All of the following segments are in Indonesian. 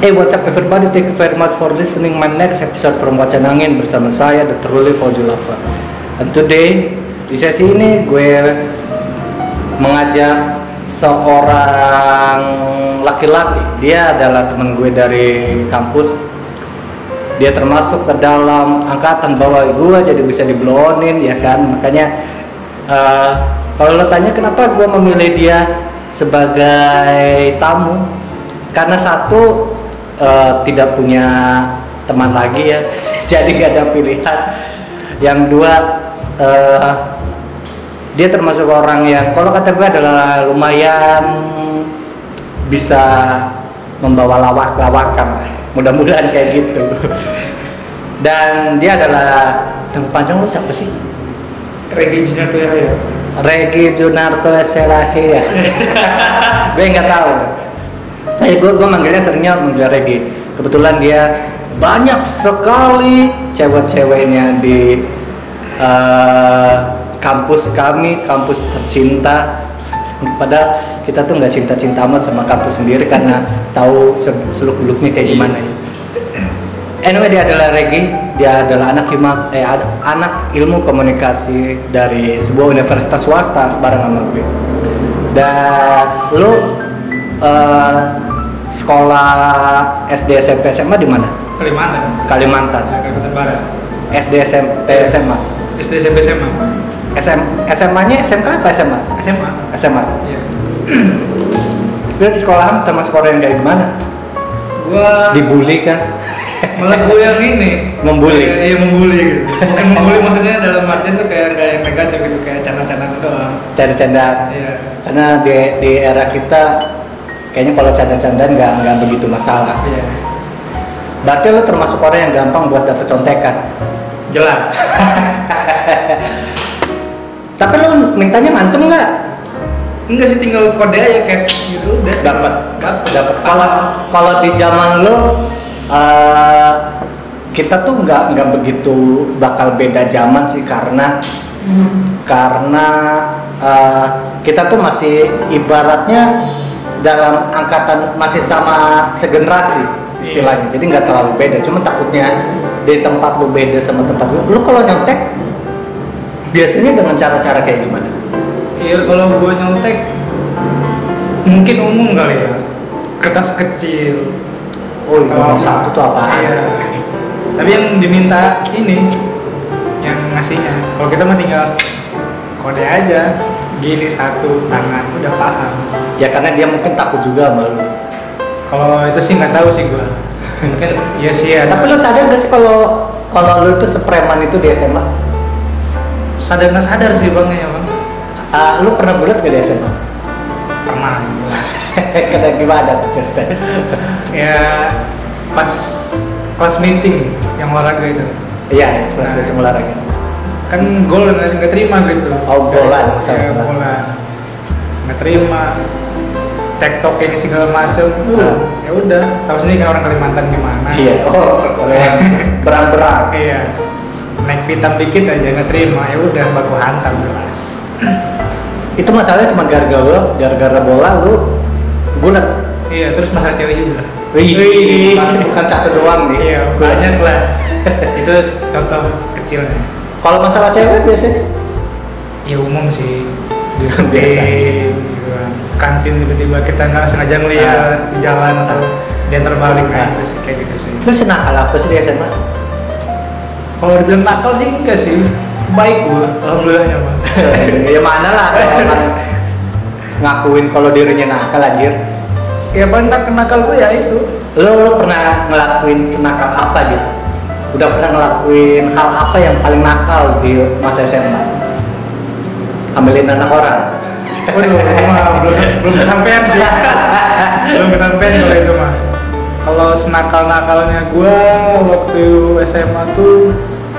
Hey, what's up everybody? Thank you very much for listening my next episode from Wacana Angin bersama saya, The Truly Fauju Lover. And today, di sesi ini gue mengajak seorang laki-laki. Dia adalah teman gue dari kampus. Dia termasuk ke dalam angkatan bawah gue, jadi bisa diblonin ya kan. Makanya kalau lo tanya kenapa gue memilih dia sebagai tamu, karena satu, tidak punya teman lagi ya, jadi gak ada pilihan. Yang dua, dia termasuk orang yang kalau kata gue adalah lumayan bisa membawa lawak-lawakan, mudah-mudahan kayak gitu. Dan dia adalah, nama panjang lu siapa sih? Regi Junarto ya. Regi Junarto Selahi ya. Gue nggak tahu. Gue manggilnya seringnya manggil Regi. Kebetulan dia banyak sekali cewek-ceweknya di kampus kami, kampus tercinta. Padahal kita tuh nggak cinta-cinta amat sama kampus sendiri karena tahu seluk-beluknya kayak gimana ya. Anyway, dia adalah Regi. Dia adalah anak ilmu komunikasi dari sebuah universitas swasta bareng sama gue. Dan lu sekolah SD SMP SMA di mana? Kalimantan. Ya, Kalimantan Barat. SD SMP SMA. SD SMP SMA. SMA-nya SMK apa SMA? SMA. Iya. Lu di sekolahan termasuk orang yang kayak gimana? Gua Dibully kan? malah gue yang ini Membuli. Iya, membuli gitu. Bukan membuli, maksudnya dalam artian tuh kayak nggak yang negatif gitu, kayak canda-candaan doang. Canda-canda. Iya. Karena di era kita kayaknya kalau canda-candaan nggak begitu masalah. Iya. Berarti lu termasuk orang yang gampang buat dapet contekan. Jelas. Tapi lu mintanya ngancem nggak? Enggak sih, tinggal kode aja kayak gitu udah. Dapat. Kalau di zaman lu kita tuh nggak begitu bakal beda zaman sih, karena kita tuh masih ibaratnya dalam angkatan, masih sama segenerasi istilahnya. Jadi nggak terlalu beda, cuma takutnya di tempat lu beda sama tempat lu kalau nyontek biasanya dengan cara-cara kayak gimana? Iya, kalau gue nyontek mungkin umum kali ya, kertas kecil. Oh, nomor satu tuh apaan? Iya. Tapi yang diminta ini, yang ngasihnya. Kalau kita mah tinggal kode aja, gini satu tangan, udah paham. Ya karena dia mungkin takut juga sama lu. Kalau itu sih nggak tahu sih gua. Mungkin iya sih ya. Tapi lu sadar gak sih kalau lu itu sepreman itu di SMA? Sadar nggak sadar sih bang ya bang. Lu pernah bulat gak di SMA? Pernah. Kata gimana tuh ceritanya? Ya pas kelas meeting yang olahraga itu. Iya, kelas meeting olahraga. Kan gol nggak terima gitu. Oh, golan, masalah ya, golan. Nggak terima. TikTok ini segala macam. Ya udah, tahu sendiri kan orang Kalimantan gimana. Iya. Oh, berang-berang. Iya. Naik pitam dikit aja nggak terima, ya udah baku hantam jelas. Itu masalahnya cuma gara-gara bola lu bulat. Iya, terus masalah cewek juga. Wih, bukan satu doang nih. Iya, banyak lah. Itu contoh kecilnya. Kalau masalah cewek biasanya? Ya umum sih. Di Biasa. kantin, gitu kan. Kantin tiba-tiba kita nggak sengaja ngeliat di jalan atau dia terbalik, itu sih kayak gitu sih. Lu senakal apa sih di SMA? Kalau dibilang nakal sih enggak sih. Baik gua, alhamdulillahnya bang. Ya mana lah ada orang ngakuin kalau dirinya nakal anjir. Ya paling nakal gue ya itu. Lu pernah ngelakuin senakal apa gitu? Udah pernah ngelakuin hal apa yang paling nakal di masa SMA? Ambilin anak orang. Waduh, itu mah belum kesampean sih. Belum kesampean kalau itu mah. Kalau senakal-nakalnya gue waktu SMA tuh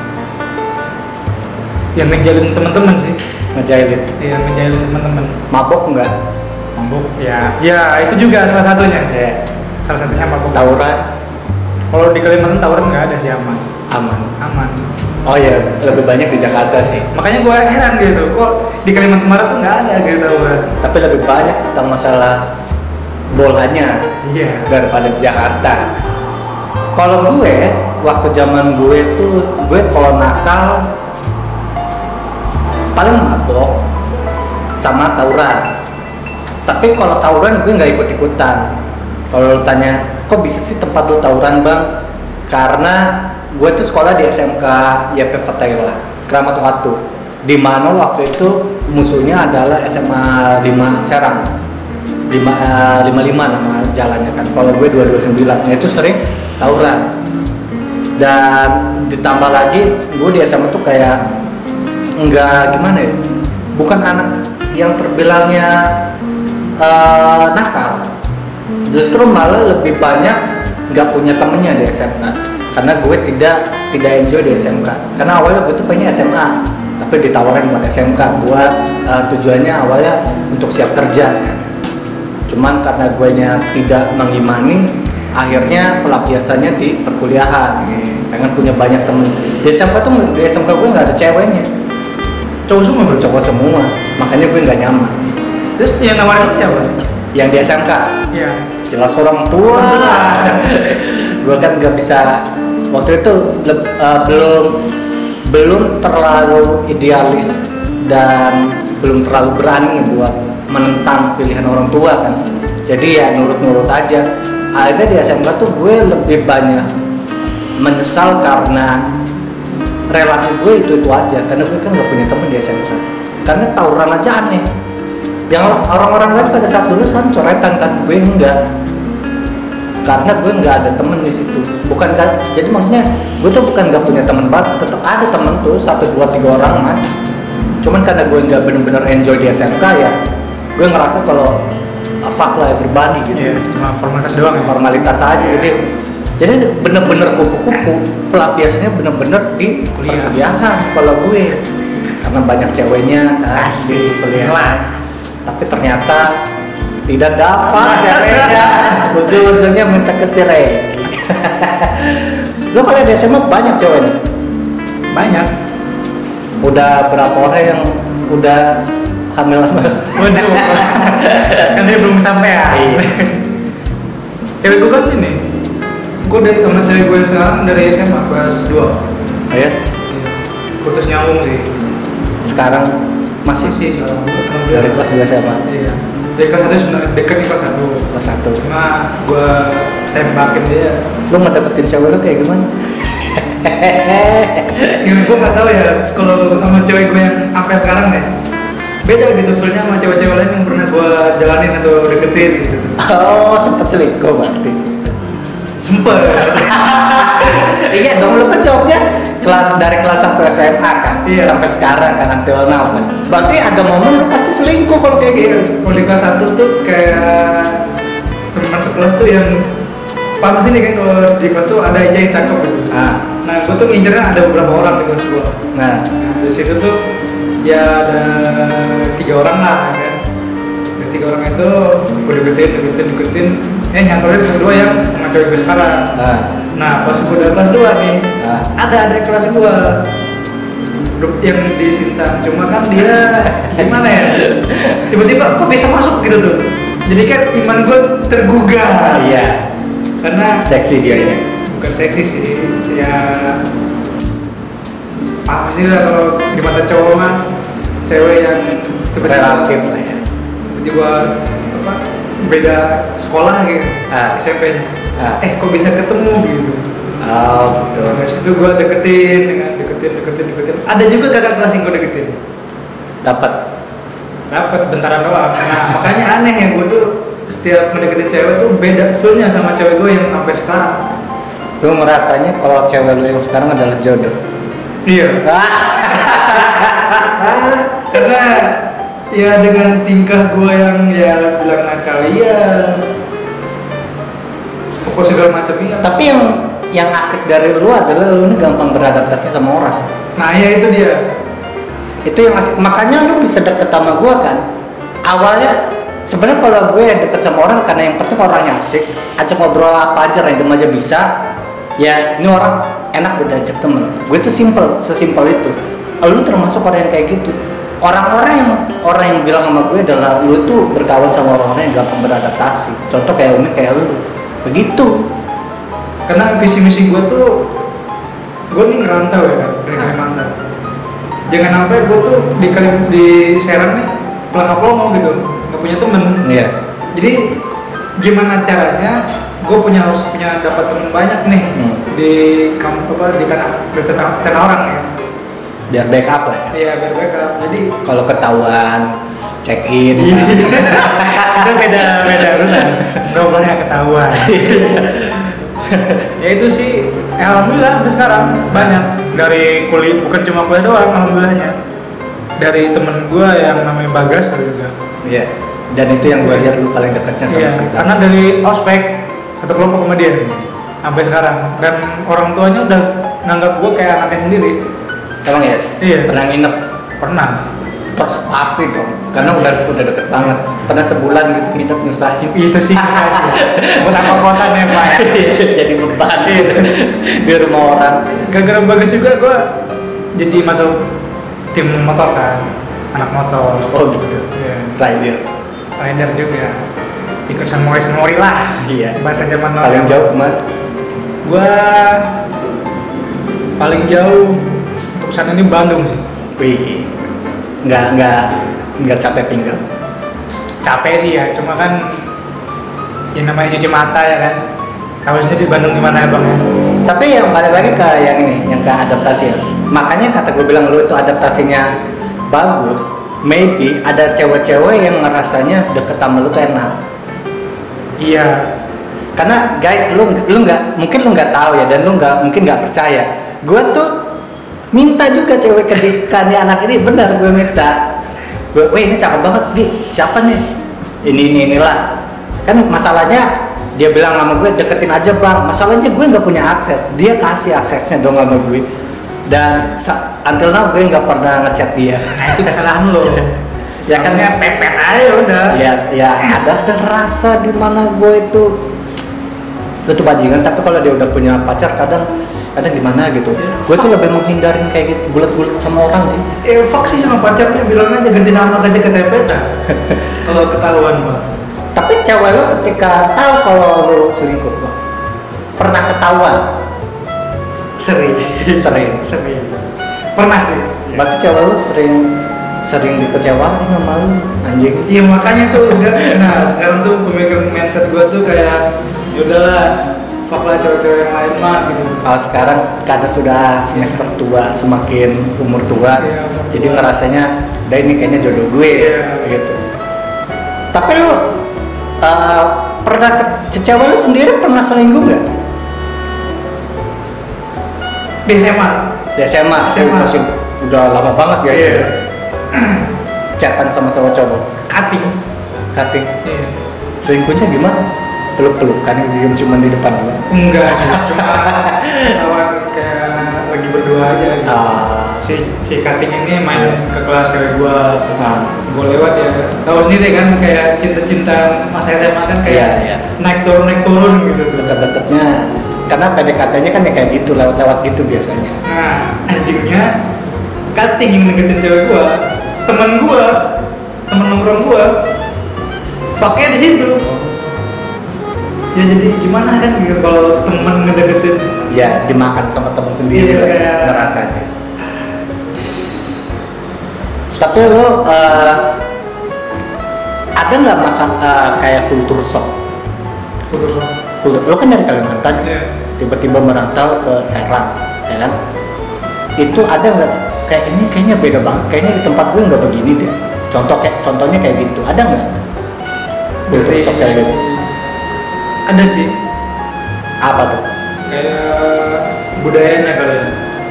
ya ngejalin teman-teman sih. Ngejailin. Iya, ngejalin teman-teman. Mabok enggak? Mabuk ya. Ya, itu juga salah satunya. Iya. Salah satunya mabuk. Tawuran? Kalau di Kalimantan tawuran nggak ada sih, aman. Aman. Oh ya, lebih banyak di Jakarta sih. Makanya gue heran gitu, kok di Kalimantan Barat tuh nggak ada gitu tawuran. Tapi lebih banyak tentang masalah bolanya Iya. daripada di Jakarta. Kalau gue waktu zaman gue tuh gue kalau nakal paling mabok sama tawuran. Tapi kalau tawuran gue nggak ikut-ikutan. Kalau lu tanya kok bisa sih tempat lu tawuran bang? Karena gue tuh sekolah di SMK YP Fatayla Kramat Watu, di mana waktu itu musuhnya adalah SMA 5 Serang 55 nama jalannya kan. Kalau gue 229, nah itu sering tawuran. Dan ditambah lagi gue di SMA tuh kayak enggak gimana ya, bukan anak yang terbilangnya nakal, justru malah lebih banyak nggak punya temennya di SMK karena gue tidak enjoy di SMK. Karena awalnya gue tuh pengen SMA tapi ditawarin buat SMK buat tujuannya awalnya untuk siap kerja kan. Cuman karena gue nya tidak mengimani, akhirnya pelampiasannya di perkuliahan. Pengen punya banyak temen. Di SMK tuh di SMK gue nggak ada ceweknya, Cowok semua bro. cowok semua. Makanya gue nggak nyaman. Terus yang nawarin lu siapa? Yang di SMK Iya. jelas orang tua. Gue kan nggak bisa waktu itu belum terlalu idealis dan belum terlalu berani buat menentang pilihan orang tua kan. Jadi ya nurut-nurut aja. Akhirnya di SMK tuh gue lebih banyak menyesal karena relasi gue itu aja. Karena gue kan nggak punya temen di SMK. Karena tawuran aja aneh. Yang orang-orang lain pada saat lulusan coretan kan, gue enggak. Karena gue nggak ada temen di situ. Bukan kan? Jadi maksudnya gue tuh bukan nggak punya teman banget. Tetap ada temen tuh 1, 2, 3 orang mah. Cuman karena gue nggak bener-bener enjoy di SMK ya, gue ngerasa kalau fuck lah everybody gitu. Iya, cuma formalitas doang ya. Formalitas aja. Jadi bener-bener kupu-kupu. Pelampiasannya bener-bener di perkuliahan kalau gue. Karena banyak ceweknya kan di kuliahan. Tapi ternyata tidak dapat ceweknya. Ujung-ujungnya minta ke si Reki. Lo kalau di SMA banyak ceweknya? Banyak. Udah berapa orang yang udah hamil? Waduh. Kan dia belum sampai ya. Iya. Cewek gue kan ini. Gue dari sama cewek gue yang sekarang dari SMA kelas 2. Ayo, Putus nyambung sih. sekarang masih Sekarang dari kelas 2 SMA. Iya. Dari kelas 1 sudah deket nih kelas 1. Kelas 1. Cuma gue tembakin dia. Lu ngedeketin cewek lu kayak gimana? Ya gue nggak tahu ya kalau sama cewek gue yang sampai sekarang deh. Beda gitu feelnya sama cewek-cewek lain yang pernah gue jalanin atau deketin gitu tuh. Oh, sempet selingkuh berarti. Sempet. Iya dong, lu kan jawabnya dari kelas 1 SMA kan, Iya. sampai sekarang kan, until now kan. Berarti ada momen lu pasti selingkuh kalau kayak gitu. Kalau di kelas 1 tuh kayak teman sekelas tuh yang paham sih nih kan kalau di kelas tuh ada aja yang cakep gitu. Nah gue tuh ngincernya ada beberapa orang di kelas gue. Nah, Di situ tuh ya ada 3 orang lah kan. Dari 3 orang itu gue deketin. Nyantolnya di kelas 2 yang sama cewek gue sekarang. Nah pas gue udah kelas 2 nih, ada kelas gue yang di Sintang. Cuma kan dia gimana ya? Tiba-tiba kok bisa masuk gitu tuh. Jadi kan iman gue tergugah. iya. Karena Seksi dia ya. bukan seksi sih, ya apa sih lah kalau di mata cowok mah cewek yang Relatif lah ya. tiba-tiba apa beda sekolah gitu, SMP-nya. Kok bisa ketemu gitu. Oh, betul. Nah, dari situ gue deketin. Ada juga kakak kelas yang gue deketin. Dapat. Bentaran doang. Nah makanya aneh ya, gue tuh setiap mendeketin cewek tuh beda feelnya sama cewek gue yang sampai sekarang. Lu ngerasanya kalau cewek lu yang sekarang adalah jodoh. Iya. Karena ya dengan tingkah gue yang ya bilang nakal ya, pokok segala macam ya. Tapi yang asik dari lu adalah lu ini gampang beradaptasi sama orang. Nah ya itu dia. Itu yang asik. Makanya lu bisa deket sama gua kan. Awalnya sebenarnya kalau gue deket sama orang karena yang penting orangnya asik, ajak ngobrol apa aja random aja bisa. Ya ini orang enak udah ajak temen. Gue tuh sesimpel itu. Lu termasuk orang yang kayak gitu. orang yang bilang sama gue adalah lu tuh berkawan sama orang-orang yang gampang beradaptasi. Contoh kayak Umi kayak lu. Begitu. Karena visi misi gue tuh, gue nih ngerantau ya kan dari Kalimantan. Jangan sampai gue tuh di Serang nih pelangap-pelongo gitu, nggak punya temen. Iya. Jadi gimana caranya gue harus punya dapat temen banyak nih di tanah orang ya. Biar backup lah ya. Iya, biar backup. Jadi kalau ketahuan check in itu beda urusan. Nggak boleh ketahuan. Ya itu sih, alhamdulillah sampai sekarang banyak dari kuliah, bukan cuma kuliah doang, alhamdulillahnya. Dari temen gue yang namanya Bagas juga. Iya. Dan itu yang gue lihat lu paling dekatnya sama si karena dari ospek satu kelompok sama dia sampai sekarang, dan orang tuanya udah nganggap gue kayak anaknya sendiri. Emang ya? Iya. Pernah nginep? Pernah. Terus pasti dong, karena udah deket banget. Pernah sebulan gitu nginep nyusahin. Itu sih buat apa kosan ya Pak ya? Jadi beban di rumah orang. Gara-gara Bagas juga gue jadi masuk tim motor kan, anak motor. Oh gitu. Iya. Rider juga. Ikut sanmori lah. Iya. Bahasa zaman paling jauh kemana? Gue paling jauh untuk sana ini Bandung sih. Wih. Nggak capek pinggang. Capek sih ya, cuma kan yang namanya cuci mata ya kan. Tahu sendiri di Bandung gimana ya Bang ya. Tapi yang balik lagi ke yang ini, yang ke adaptasi ya. Makanya kata gue bilang lu itu adaptasinya bagus. Maybe ada cewek-cewek yang ngerasanya deket sama lu tuh enak. Iya. Karena guys, lu mungkin lu nggak tahu ya, dan lu mungkin nggak percaya. Gue tuh minta juga cewek kedikannya anak ini, benar gue minta. Weh ini cakep banget, Di. Siapa nih? Inilah. Kan masalahnya dia bilang sama gue deketin aja bang. Masalahnya gue nggak punya akses. Dia kasih aksesnya dong sama gue. Dan until now gue nggak pernah ngechat dia. Nah itu kesalahan lo. Ya kan ya pepet aja udah. Ya ada rasa di mana gue tuh bajingan. Tapi kalau dia udah punya pacar kadang gimana gitu. Gue tuh lebih menghindarin kayak gitu bulat-bulat sama orang sih. Fuck sih sama pacarnya, bilang aja ganti nama ganti KTP dah. Kalau ketahuan bang. Tapi cewek lo ketika tahu kalau lo selingkuh bang, pernah ketahuan? Sering. Pernah sih. Berarti cewek lo sering dikecewain sama lo, anjing. Iya makanya tuh udah. Nah sekarang tuh pemikiran mindset gue tuh kayak yaudahlah, fuck lah cewek-cewek yang lain mah gitu. Kalau sekarang karena sudah semester tua, semakin umur tua, ya, jadi ngerasanya udah ini kayaknya jodoh gue gitu. Tapi lo pernah cewek lo sendiri pernah selingkuh nggak? Di SMA. Masih udah lama banget ya. Iya. Chatan sama cowok-cowok. Cutting. Iya. Selingkuhnya gimana? Peluk-pelukan cuma di depan lo? Enggak sih, cuma kawan kayak lagi berdua aja gitu. Si cutting ini main ke kelas cewek gua. Gua lewat ya. Tahu sendiri kan kayak cinta-cinta masa SMA kan kayak naik turun gitu tuh. Deket-deketnya karena PDKT-nya kan ya kayak gitu, lewat-lewat gitu biasanya. Nah, anjingnya cutting yang deketin cewek gua, temen nongkrong gua. Fucknya di situ. Ya jadi gimana kan gitu kalau temen ngedeketin. Ya dimakan sama temen sendiri kayak ngerasanya. Tapi lo ada nggak masa kayak kultur shock? Lo kan dari Kalimantan, tiba-tiba merantau ke Serang, ya kan? Itu ada nggak kayak ini kayaknya beda banget, kayaknya di tempat gue nggak begini deh. Contohnya kayak gitu, ada nggak? Kultur shock kayak gitu? Ada sih. Apa tuh? Kayak budayanya kali ya.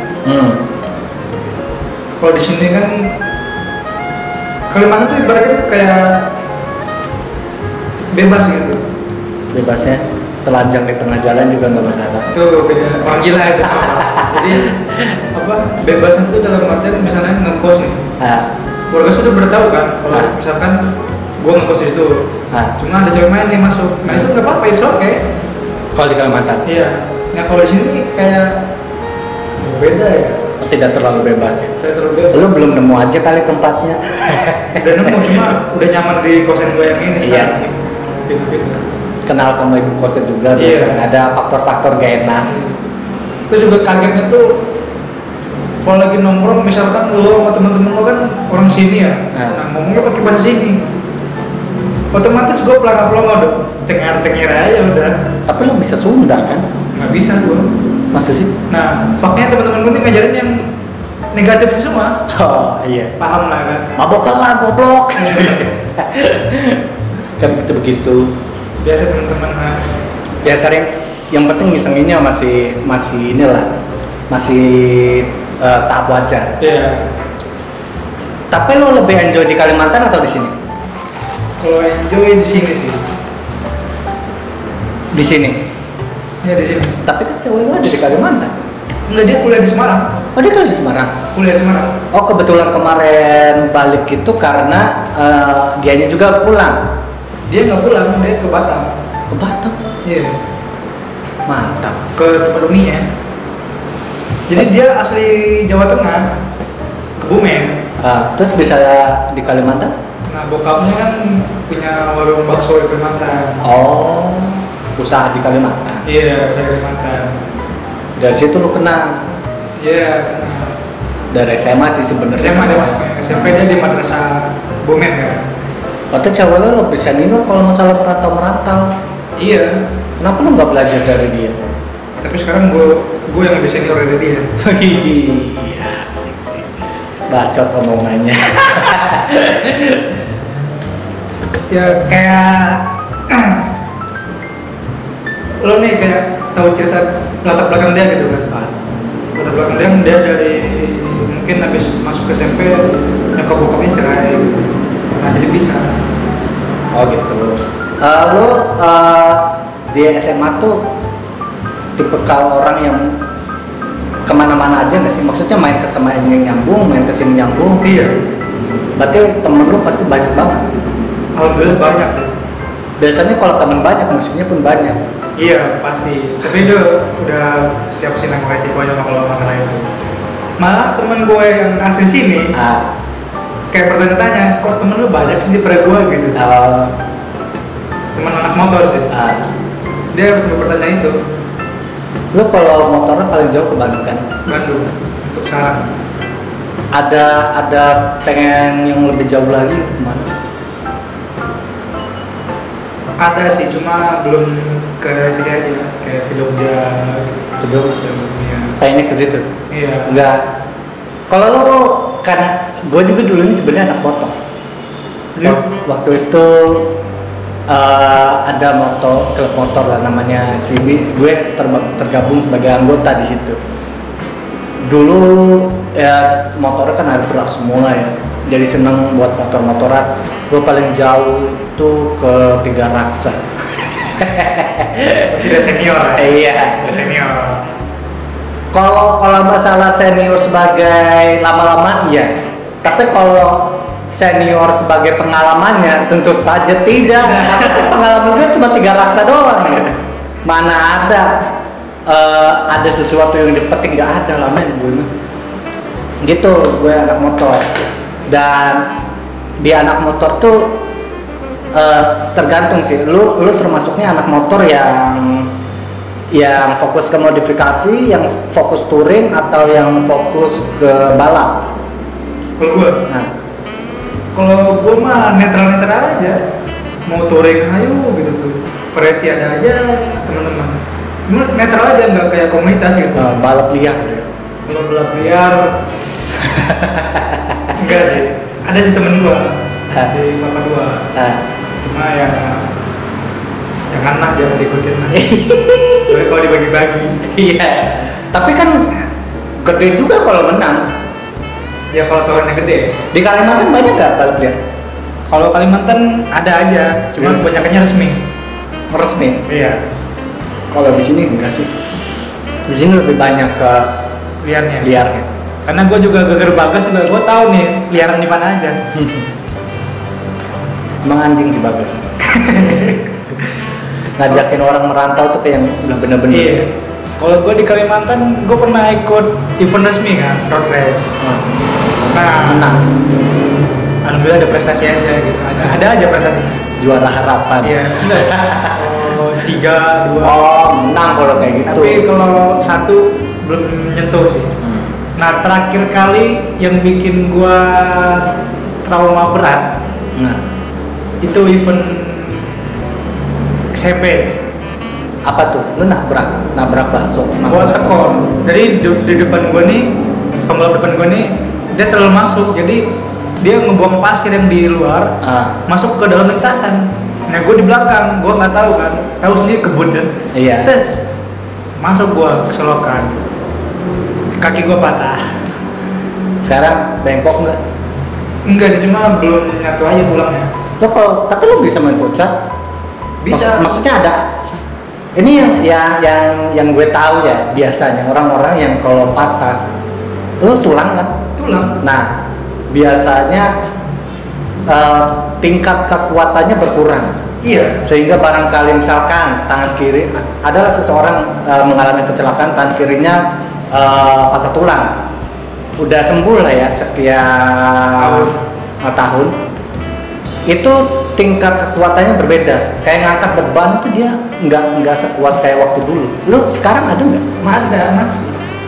Kalau di sini kan Kalimantan tuh ibaratnya kayak bebas gitu. Bebasnya telanjang di tengah jalan juga nggak masalah. Itu beda, orang gila itu. Jadi bebas itu dalam artian misalnya ngekos nih. Keluarga sudah bertahu kan kalau misalkan gue ngekos di situ. Cuma ada cewek main nih masuk. Nah itu nggak apa-apa, it's okay. Kalau di Kalimantan? Iya. Nah kalau di sini kayak beda ya. tidak terlalu bebas ya. Tidak terlalu bebas. Lu belum nemu aja kali tempatnya. Udah nemu, cuma udah nyaman di kosan gue yang ini sekarang. Yes. Pindah-pindah. Kenal sama ibu kosnya juga biasanya. Ada faktor-faktor gak enak. Itu juga kagetnya tuh kalau lagi nongkrong, misalkan lo sama temen-temen lo kan orang sini ya, nah ngomongnya pakai bahasa sini, otomatis gue pelangga-pelongo dong, cengar-cengir aja udah. Tapi lo bisa Sunda kan? Nggak bisa gue. Masa sih? Nah, faknya teman-teman gue nih ngajarin yang negatifnya semua. Oh iya. Paham lah kan? Mabok lah, goblok. Kan begitu. Biasa teman-teman lah. Ya sering. Yang penting ngisenginnya masih inilah, masih tahap wajar. Iya. Tapi lo lebih enjoy di Kalimantan atau di sini? Kalau enjoy di sini sih. Di sini. Ya di sini. Tapi kan cewek lo ada di Kalimantan. Enggak, dia kuliah di Semarang. Oh dia kuliah di Semarang. Kuliah di Semarang. Oh kebetulan kemarin balik itu karena dianya juga pulang. Dia nggak pulang, dia ke Batam. Ke Batam. Iya. Mantap. Ke tempat uminya. Jadi dia asli Jawa Tengah, Kebumen. Terus bisa di Kalimantan? Nah bokapnya kan punya warung bakso di Kalimantan. Oh, usaha di Kalimantan. Iya, saya Kalimantan. Dari situ lu kenal? Iya, kenal. Dari SMA sih sebenarnya. SMA dia masuknya. SMP dia di madrasah Kebumen kan. Atau cewek lu lebih senior kalau masalah merantau-merantau. Iya. Kenapa lu nggak belajar dari dia? Tapi sekarang gue yang lebih senior dari dia. Iya, asik sih. Bacot omongannya. Ya kayak lo nih kayak tahu cerita latar belakang dia gitu kan. Latar belakang dia dari mungkin habis masuk ke SMP nyokap bokapnya cerai. Nah jadi bisa. Oh gitu. Lu di SMA tuh tipe kalau orang yang kemana-mana aja nggak sih? Maksudnya main ke sama ini nyambung, main ke sini nyambung. Iya. Berarti temen lu pasti banyak banget. Alhamdulillah banyak sih. Biasanya kalau temen banyak, musuhnya pun banyak. Iya pasti. Tapi dia udah siap sih nanggung resikonya kalau masalah itu. Malah temen gue yang asli sini, kayak bertanya-tanya, kok temen lu banyak sih di pada gue gitu. Temen anak motor sih. Dia harus bertanya itu. Lu kalau motornya paling jauh ke Bandung kan? Bandung untuk sekarang. Ada pengen yang lebih jauh lagi itu kemana? Ada sih, cuma belum ke sisi aja, kayak ke Jogja gitu. Ke Jogja? Iya. Pengennya ke situ? Iya. Enggak. Kalau lu, karena gue juga dulunya sebenarnya anak motor. Iya. Waktu itu ada klub motor lah namanya Swibi, gue tergabung sebagai anggota di situ. Dulu ya motornya kan ada berat semua ya, jadi seneng buat motor-motoran. Gue paling jauh itu ke Tiga Raksa. Tidak senior ya? Iya. Tidak senior. Kalau masalah senior sebagai lama-lama iya, tapi kalau senior sebagai pengalamannya tentu saja tidak. Karena pengalaman gue cuma Tiga Raksa doang ya. Mana ada sesuatu yang dipetik, nggak ada lah men gue gitu. Gue anak motor, dan di anak motor tuh tergantung sih. Lu termasuknya anak motor yang fokus ke modifikasi, yang fokus touring, atau yang fokus ke balap? Kalau gue, kalau gue mah netral aja, mau touring ayo gitu tuh, variasi ada aja teman-teman. Cuma netral aja, nggak kayak komunitas gitu. Balap liar ya? Kalau balap liar, enggak sih. Ada sih temen gue di Kelapa Dua. Cuma ya janganlah, jangan diikutin lah. Jadi kalau dibagi-bagi. Iya. Tapi kan gede juga kalau menang. Ya kalau torennya gede. Di Kalimantan banyak nggak balap liar? Kalau Kalimantan ada aja, cuma kebanyakannya resmi. Resmi? Iya. Kalau di sini enggak sih. Di sini lebih banyak ke liarnya. Karena gue juga geger Bagas, juga gue tahu nih liaran di mana aja. Emang anjing sih Bagas. Ngajakin orang merantau tuh kayak yang udah bener-bener. Iya. Kalau gue di Kalimantan, gue pernah ikut event resmi kan, road race. Nah, menang. alhamdulillah ada prestasi aja gitu. Ada aja prestasi. Juara harapan. Iya. Kalau 3, 2. Oh, menang kalau kayak gitu. Tapi kalau 1 belum nyentuh sih. Nah, terakhir kali yang bikin gua trauma berat, Nah, itu event SMP. apa tuh? Lu nabrak bakso. Gua tekor. Jadi di depan gua nih, pembalap depan gua nih, dia terlalu masuk. Jadi dia ngebuang pasir yang di luar, masuk ke dalam lintasan. Nah, gua di belakang, gua nggak tahu kan, tahu sendiri kebut kan. Iya. Tes, masuk gua keselokan, kaki gua patah. Sekarang bengkok nggak? Enggak sih, cuma belum nyatu aja tulangnya. Lo tapi lo bisa main futsal? Bisa. Maksudnya ada. Ini yang gue tahu ya, biasanya orang-orang yang kalau patah, lo tulang kan? Tulang. Nah, biasanya tingkat kekuatannya berkurang. Iya. Sehingga barangkali misalkan tangan kiri adalah seseorang mengalami kecelakaan, tangan kirinya patah tulang. Udah sembuh lah ya sekian tahun. Itu tingkat kekuatannya berbeda. Kayak ngangkat beban itu dia nggak sekuat kayak waktu dulu. Lu sekarang ada nggak? Masih.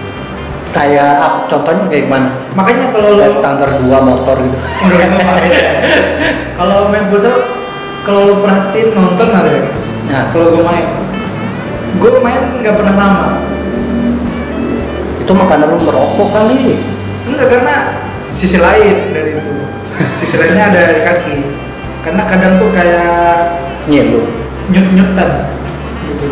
Kayak contohnya kayak gimana? Makanya kalau Kayak standar 2 motor gitu. udah itu makanya. Kalau main futsal, kalau lu perhatiin nonton ada ya. Nah. Kalau gue main nggak pernah lama. Itu makanya lu merokok kali. Enggak, karena sisi lain dari itu. Sisi lainnya ada di kaki. Karena kadang tuh kayak Nyeluh. nyut-nyutan gitu.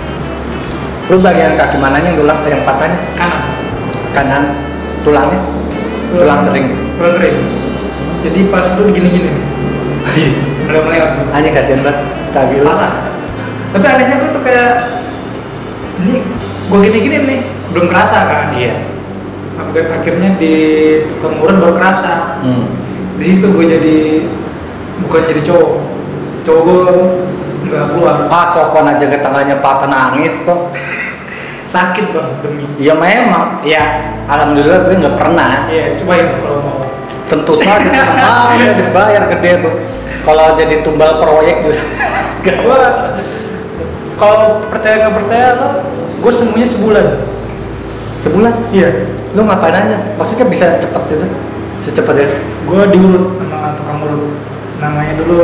Lu bagian kaki mananya yang patahnya? Kanan tulangnya? Tulang kering. Tulang kering. Jadi pas lu gini-gini nih. Melewat. Hanya kasihan banget kaki lu. Parah. Tapi anehnya gue tuh kayak ini gue gini-gini nih, belum kerasa kan? Iya. Akhirnya di tukang urut baru kerasa. Di situ gue bukan jadi cowok gue nggak keluar. Sopan aja ke tangannya patah nangis kok. Sakit bang, demi. Ya memang, ya alhamdulillah gue nggak pernah. Iya, cobain kalau mau. Tentu saja mahal ya dibayar gede tuh. Kalau jadi tumbal proyek juga. Gue kalau percaya nggak percaya lo, gue semuanya sebulan. Sebulan? Iya. Lu ngapain aja? Maksudnya bisa cepet gitu? Secepat ya? Gue diurut sama tukang urut. Namanya dulu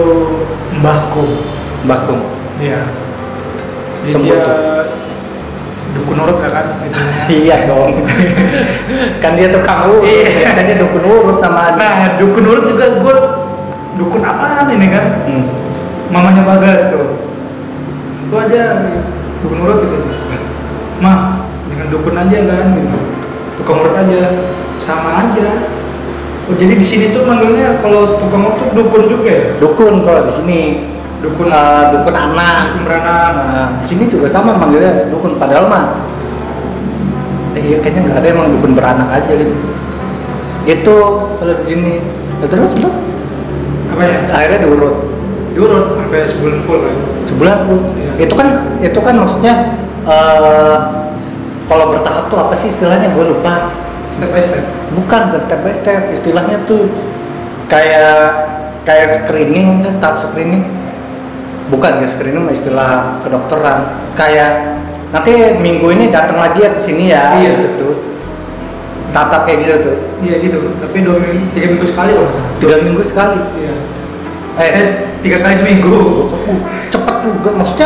Mbah Kum. Iya. Jadi Sembuh dia tuh. dukun urut kan? Iya dong. Kan dia tukang urut. Iya. Biasanya dukun urut namanya. Nah, dukun urut juga gue dukun apaan ini kan? Mamanya Bagas tuh. Itu aja dukun urut gitu. Mah, dengan dukun aja kan gitu. Tukang urut aja sama aja. Oh, jadi di sini tuh manggilnya kalau tukang urut tuh dukun juga ya? Dukun kalau di sini. Dukun Dukun anak. dukun beranak. Di sini juga sama manggilnya dukun, padahal mah iya kayaknya nggak ada emang dukun beranak aja gitu. Itu kalau di sini. Ya, terus lu Apa ya? akhirnya diurut. Diurut sampai sebulan full kan. Sebulan full. Iya. Itu kan maksudnya kalau bertahap tuh apa sih istilahnya, gue lupa. Step by step. Bukan step by step, istilahnya tuh kayak screening, tahap screening. Bukan kayak screening, istilah kedokteran. Kayak nanti minggu ini datang lagi ya ke sini ya. Iya. Gitu tuh. Tatap kayak gitu tuh. Iya gitu. Tapi 3 minggu sekali kalau nggak salah. 3 minggu sekali. Iya. 3 kali seminggu. Cepet juga, maksudnya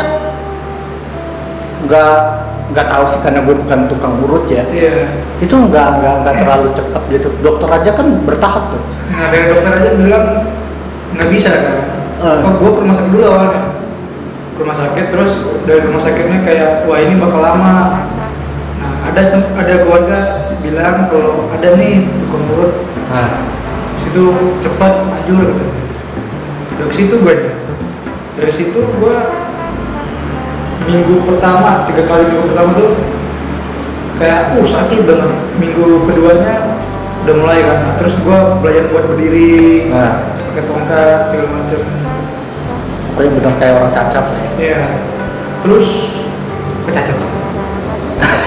nggak tahu sih karena gue bukan tukang urut ya. Iya. Itu nggak terlalu cepet gitu. Dokter aja kan bertahap tuh. Nah, dari dokter aja bilang nggak bisa kan. Gue ke rumah sakit dulu awalnya. Ke rumah sakit, terus dari rumah sakitnya kayak wah ini bakal lama. Nah, ada keluarga bilang kalau ada nih tukang urut. Situ cepat manjur gitu. Dari situ gue minggu pertama 3 kali minggu pertama tuh kayak sakit banget. Minggu keduanya udah mulai kan. Nah, terus gue belajar buat berdiri, pakai tongkat segala macam. Pokoknya benar kayak orang cacat lah ya. Iya. Terus kecacat sih.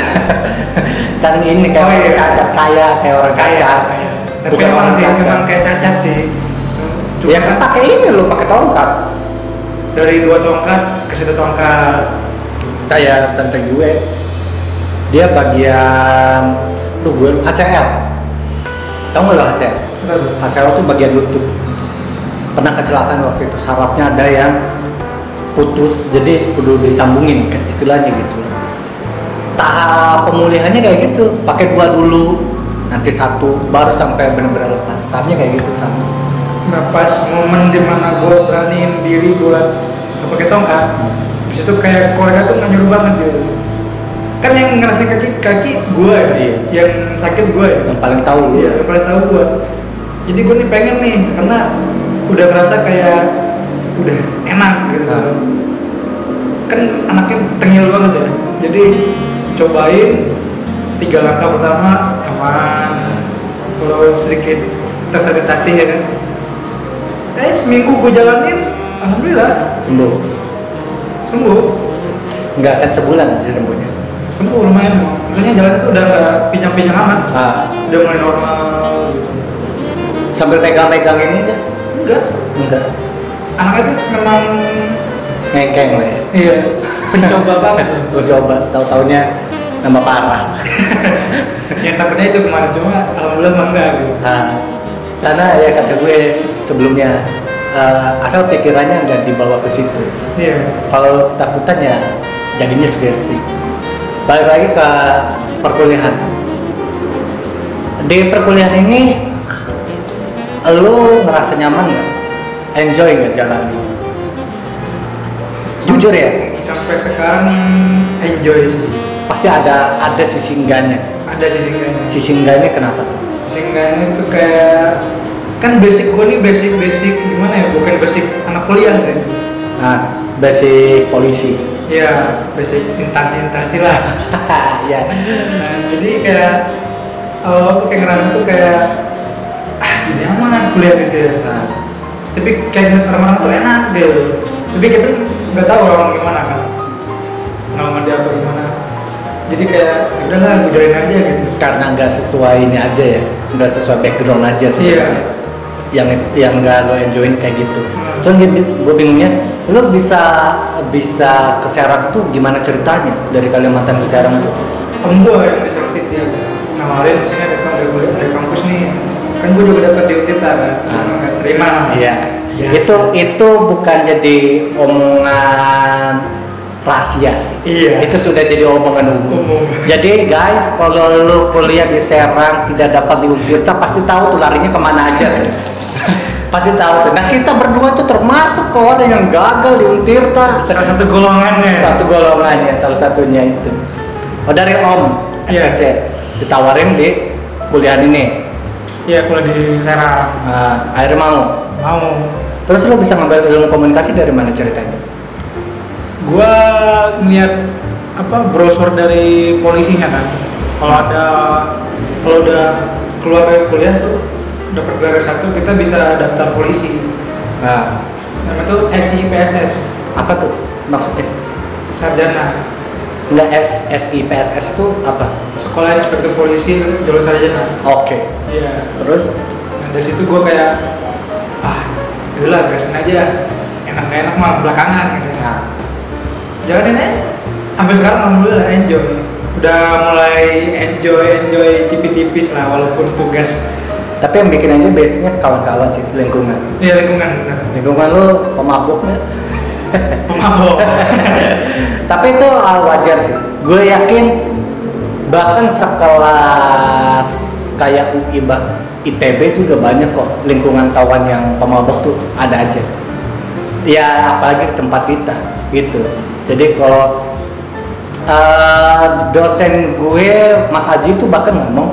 Kan ini kayak orang cacat, kayak orang cacat. Tapi emang sih, emang kayak cacat sih. Cuma Ya kan pakai ini lo, pakai tongkat. Dari 2 tongkat ke 1 tongkat. Kayak tante gue, dia bagian tuh gue ACL. Tahu nggak lo ACL? ACL tuh bagian lutut. Pernah kecelakaan waktu itu, sarafnya ada yang putus, jadi kudu disambungin, istilahnya gitu. Tahap pemulihannya kayak gitu, pakai 2 dulu, nanti 1, baru sampai benar-benar lepas. Tahapnya kayak gitu sama. Nah pas momen dimana gue beraniin diri buat nggak pakai tongkat, disitu kayak kolega tuh nggak nyuruh banget gitu. Kan yang ngerasain kaki gue ya, Iya. yang sakit gue ya, Yang paling tahu. iya yang paling tahu gue. Jadi gue nih pengen nih, karena udah ngerasa kayak udah enak gitu. Nah. Kan anaknya tengil banget ya, jadi cobain 3 langkah pertama aman, kalau sedikit tertatih-tatih ya kan. Seminggu gue jalanin, alhamdulillah sembuh. Nggak akan sebulan aja sembuhnya. Sembuh lumayan, maksudnya jalan itu udah nggak pincang-pincang amat, udah mulai normal gitu. Sambil pegang-pegang ini aja? Enggak. Anaknya tuh memang Ngekeng lah ya. iya pencoba banget. Coba tahu-taunya nambah parah. Yang takutnya itu kemarin, cuma alhamdulillah mah enggak gitu. Karena ya kata gue sebelumnya, asal pikirannya nggak dibawa ke situ. Iya. Kalau ketakutan ya jadinya sugesti. Balik lagi ke perkuliahan. Di perkuliahan ini, lu ngerasa nyaman nggak? Enjoy nggak jalan? Jujur ya? Sampai sekarang enjoy sih. Pasti ada sisi enggaknya. Ada sisi enggaknya. Sisi enggaknya kenapa tuh? Sisi enggaknya itu kayak kan basic gue nih basic gimana ya, bukan basic anak kuliah kan. Nah, basic polisi. Iya, basic instansi lah. Ya. Nah, jadi kayak awal tuh kayak ngerasa tuh kayak gini aman kuliah gitu ya. Nah, Tapi kayak orang-orang tuh enak gitu. Tapi kita nggak tahu orang gimana kan, pengalaman dia apa gimana. Jadi kayak ya udahlah gue jalanin aja gitu. karena nggak sesuai ini aja ya, nggak sesuai background aja sebenarnya. Iya. Yang nggak lo enjoyin kayak gitu. Hmm. Cuman gue bingungnya, lo bisa ke Serang tuh gimana ceritanya dari Kalimantan ke Serang tuh? Om gue yang di Serang City ada nawarin di sini ada kampus nih. Kan gue juga dapat di Untirta kan, nggak terima. Iya. Biasa. Itu bukan jadi omongan rahasia sih. Iya. Itu sudah jadi omongan umum. Jadi guys, kalau lu kuliah di Serang tidak dapat di Untirta, pasti tahu tuh larinya kemana aja. Pasti tahu tuh. Nah kita berdua tuh termasuk ke orang yang gagal di Untirta. Salah satu golongannya. Salah satunya itu. Oh dari Om Iya. SKC ditawarin di kuliah ini. Iya, kuliah di Serang. Akhirnya mau. Terus lu bisa ngambil ilmu komunikasi dari mana ceritanya? Gua ngeliat brosur dari polisinya kan. Kalau udah keluar dari kuliah tuh dapat gelar 1 kita bisa daftar polisi. Nah, Namanya tuh SIPSS, apa tuh maksudnya? sarjana. Enggak, SIPSS tuh apa? Sekolah Inspektur Polisi jalur sarjana. Oke. Iya. Terus? Nah dari situ gua kayak yaudahlah gasin aja. Enak mah belakangan gitu. Nah, Jalanin aja. Sampai sekarang alhamdulillah enjoy. Udah mulai enjoy tipis-tipis lah walaupun tugas. tapi yang bikin aja biasanya kawan-kawan sih, lingkungan. Iya lingkungan benar. Lingkungan lu pemabuk nggak? Pemabok. Tapi itu wajar sih. Gue yakin bahkan sekelas kayak UI ITB juga banyak kok lingkungan kawan yang pemabok tuh ada aja. Ya apalagi di tempat kita gitu. Jadi kalau dosen gue Mas Aji tuh bahkan ngomong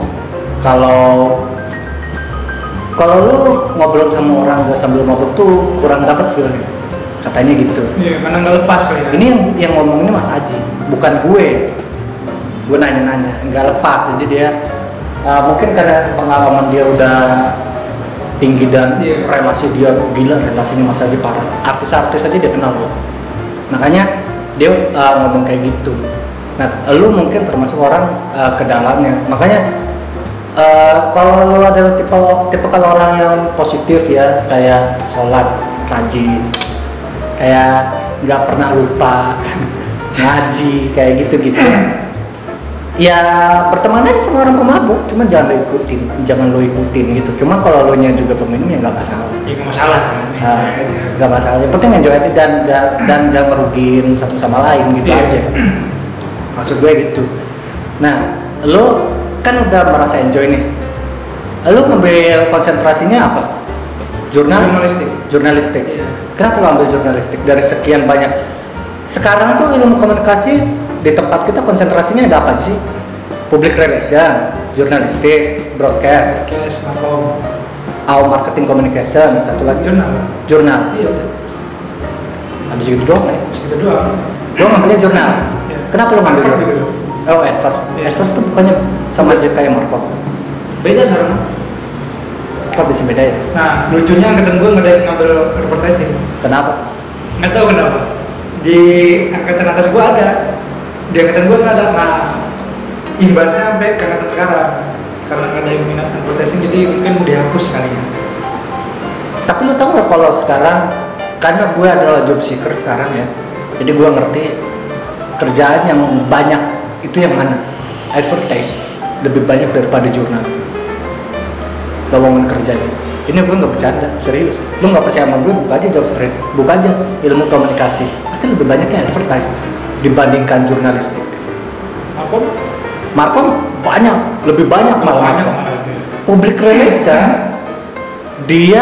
kalau lu ngobrol sama orang gak sambil mabuk tuh kurang dapat feelnya, katanya gitu. Iya, karena nggak lepas kali ya. Ini yang ngomong ini Mas Aji, bukan gue nanya-nanya, nggak lepas. Jadi dia mungkin karena pengalaman dia udah tinggi dan relasi dia gila, relasinya Mas Aji parah. Artis-artis aja dia kenal loh, makanya dia ngomong kayak gitu. Nah, lu mungkin termasuk orang ke dalamnya. Makanya kalau lu adalah tipe kalau orang yang positif ya, kayak sholat rajin, kayak nggak pernah lupa ngaji, kayak gitu-gitu. Ya berteman aja sama orang pemabuk, cuma jangan lo ikutin gitu. Cuma kalau lo nya juga peminum ya nggak masalah. Ya nggak masalah kan? Nggak masalah. Yang penting enjoy aja dan jangan merugiin satu sama lain gitu aja. Maksud gue gitu. Nah, lo kan udah merasa enjoy nih. Lo ngambil konsentrasinya apa? Jurnalistik. Iya. Kenapa lo ambil jurnalistik dari sekian banyak? Sekarang tuh ilmu komunikasi di tempat kita konsentrasinya ada apa sih? Public relation, jurnalistik, broadcast, marketing communication, satu lagi jurnal. Iya. Ada segitu doang ya? Segitu doang. Lo ngambilnya jurnal. Iya. Kenapa lo ngambil jurnal? Gitu. Oh, adverse. Iya. Adverse itu bukannya sama aja kayak markom? Beda sekarang. Kok bisa beda ya? Nah, lucunya angkatan gue nggak ada yang ngambil advertising. Kenapa? Nggak tahu kenapa. Di angkatan atas gue ada, di angkatan gue nggak ada. Nah, imbasnya sampai ke angkatan sekarang karena nggak ada yang minat advertising, jadi mungkin dihapus kali ya. Tapi lo tau nggak kalau sekarang, karena gue adalah job seeker sekarang ya, jadi gue ngerti kerjaan yang banyak itu yang mana? Advertise lebih banyak daripada jurnal. Lowongan kerjanya. Ini gue nggak bercanda, serius. Lo nggak percaya sama gue, buka aja job street, buka aja ilmu komunikasi. Pasti lebih banyaknya advertise dibandingkan jurnalistik. Markom banyak, lebih banyak malah. Public relation dia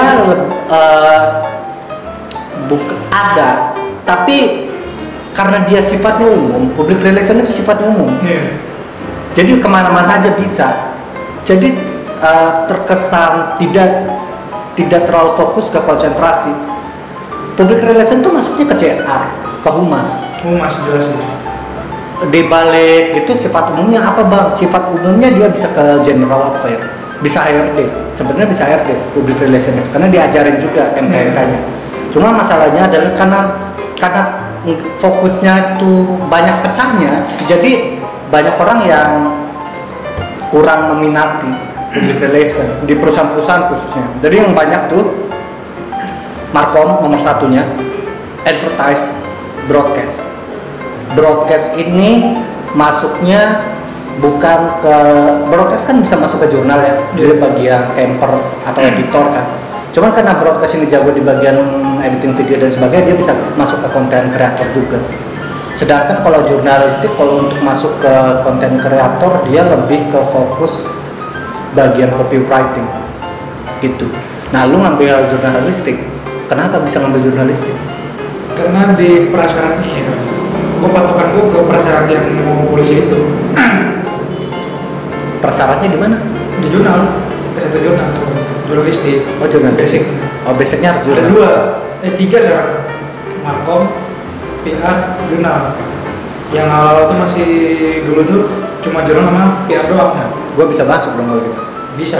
ada, tapi karena dia sifatnya umum, public relation itu sifatnya umum. Yeah. Jadi kemana-mana aja bisa. Jadi terkesan tidak terlalu fokus ke konsentrasi. Public relation tuh masuknya ke CSR, ke humas. Humas jelas. Di balik itu sifat umumnya apa bang? Sifat umumnya dia bisa ke general affair, bisa HRD. Sebenarnya bisa HRD, public relation, karena diajarin juga MKMK-nya. Cuma masalahnya adalah karena fokusnya itu banyak pecahnya, jadi banyak orang yang kurang meminati public relation di perusahaan-perusahaan khususnya. Jadi yang banyak tuh markom nomor satunya, advertise, broadcast. Broadcast ini masuknya bukan ke broadcast kan bisa masuk ke jurnal ya, dia bagian camper atau editor kan. Cuman karena broadcast ini jago di bagian editing video dan sebagainya, dia bisa masuk ke konten kreator juga. Sedangkan kalau jurnalistik, kalau untuk masuk ke konten kreator, dia lebih ke fokus bagian copywriting gitu. Nah, lu ngambil jurnalistik, kenapa bisa ngambil jurnalistik? Karena di prasyaratnya ya, gue patokan gue ke prasyarat yang mau polisi itu. Persyaratnya di mana? Di jurnal, satu jurnal, jurnalistik. Oh, jurnalistik. Basic. Oh, basicnya harus Ada jurnal. tiga sekarang. Markom, PR, jurnal. Yang awal tuh masih dulu tuh cuma jurnal sama PR doang. Gue bisa masuk dong kalau gitu. Bisa.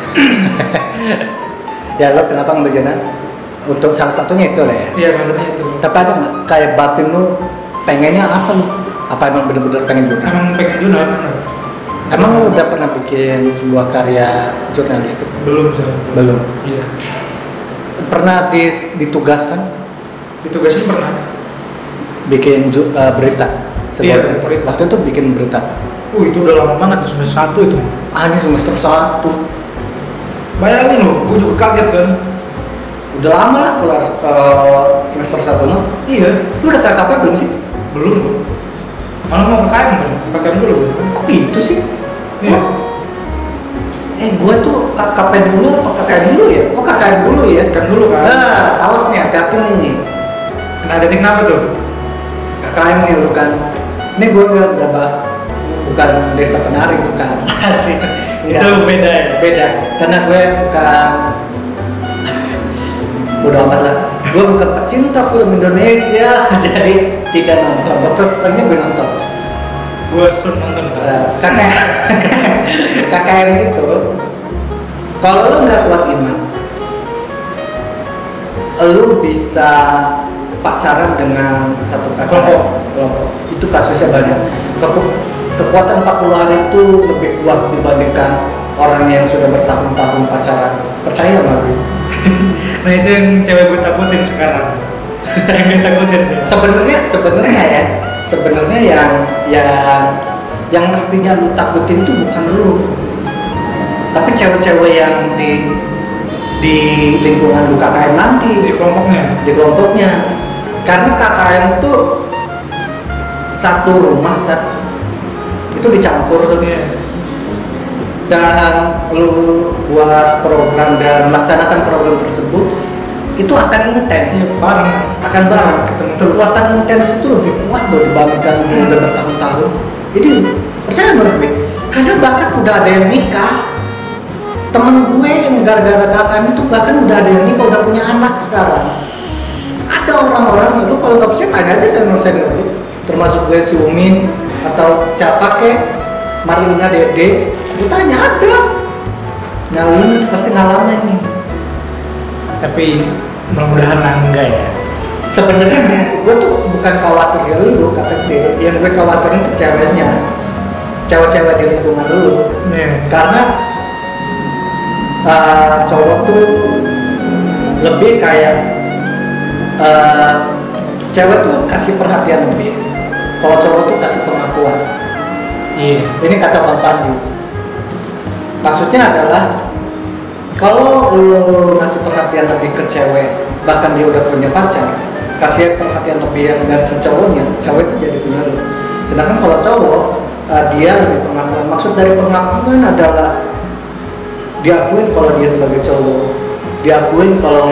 Ya lo kenapa ngambil jurnal? Untuk salah satunya itu lah ya. Iya, salah satunya itu. Tapi ada nggak kayak batin lu pengennya apa lu? Apa emang bener-bener pengen jurnal? Emang pengen jurnal bener. Emang lu udah pernah bikin sebuah karya jurnalistik? Belum sih. Belum. Iya. Pernah ditugaskan? Ditugasin pernah. Bikin berita. Sebuah Iya, berita. Waktu itu bikin berita. Itu udah lama banget, semester 1 itu. Ini semester 1. Bayangin loh, gue juga kaget kan. Udah lama lah keluar semester 1 mah. Iya. Lu udah KKP belum sih? Belum. Malah mau KKM kan? KKM dulu kan? Kok gitu sih? Iya. Gua tuh KKP dulu apa KKM dulu ya? Oh KKM dulu ya? Kan dulu kan? Nah, awas nih, hati-hati nih. Kena detik kenapa tuh? KKM nih lu kan. Ini gue nggak bahas, bukan desa penari, bukan. Asik. Itu beda ya? Beda, karena gue bukan udah amat lah. Gue bukan pecinta film Indonesia, jadi tidak nonton. Dokter Strange gue nonton. Gue sun nonton kan? KKM itu, kalau lu nggak kuat iman, lu bisa pacaran dengan satu KKM. Kelompok. Itu kasusnya banyak. kekuatan 40 hari itu lebih kuat dibandingkan orang yang sudah bertahun-tahun pacaran. Percaya nggak gue? Nah itu yang cewek gue takutin sekarang. Yang gue takutin tuh. Sebenarnya yang mestinya lu takutin itu bukan lu, tapi cewek-cewek yang di lingkungan lu KKN nanti, di kelompoknya. Karena KKN tuh satu rumah kan, itu dicampur tuh. Dan lu buat program dan melaksanakan program tersebut itu akan intens, akan bareng. Kekuatan intens itu lebih kuat loh dibandingkan udah bertahun-tahun. Jadi percaya nggak gue? Karena bahkan udah ada yang nikah. Temen gue yang gara-gara KKN itu bahkan udah ada yang nikah, udah punya anak sekarang. Ada orang-orang, lu kalau nggak percaya tanya aja senior lu, termasuk gue si Umin atau siapa kek, Marlina Dede, lu tanya ada. Nah lu pasti ngalamin nih. Tapi mudah-mudahan enggak ya. Sebenarnya gue tuh bukan khawatir ya lu, kata gue. Yang gue khawatirin tuh cewek-cewek di lingkungan lu. Karena cowok tuh lebih kayak cewek tuh kasih perhatian lebih. Kalau cowok tuh kasih pengakuan. Ini kata Bang Panji. Maksudnya adalah kalau lu ngasih perhatian lebih ke cewek, bahkan dia udah punya pacar, kasih perhatian lebih yang dari si cowoknya, cewek itu jadi punya lu. Sedangkan kalau cowok, dia lebih pengakuan. Maksud dari pengakuan adalah diakuin kalau dia sebagai cowok, diakuin kalau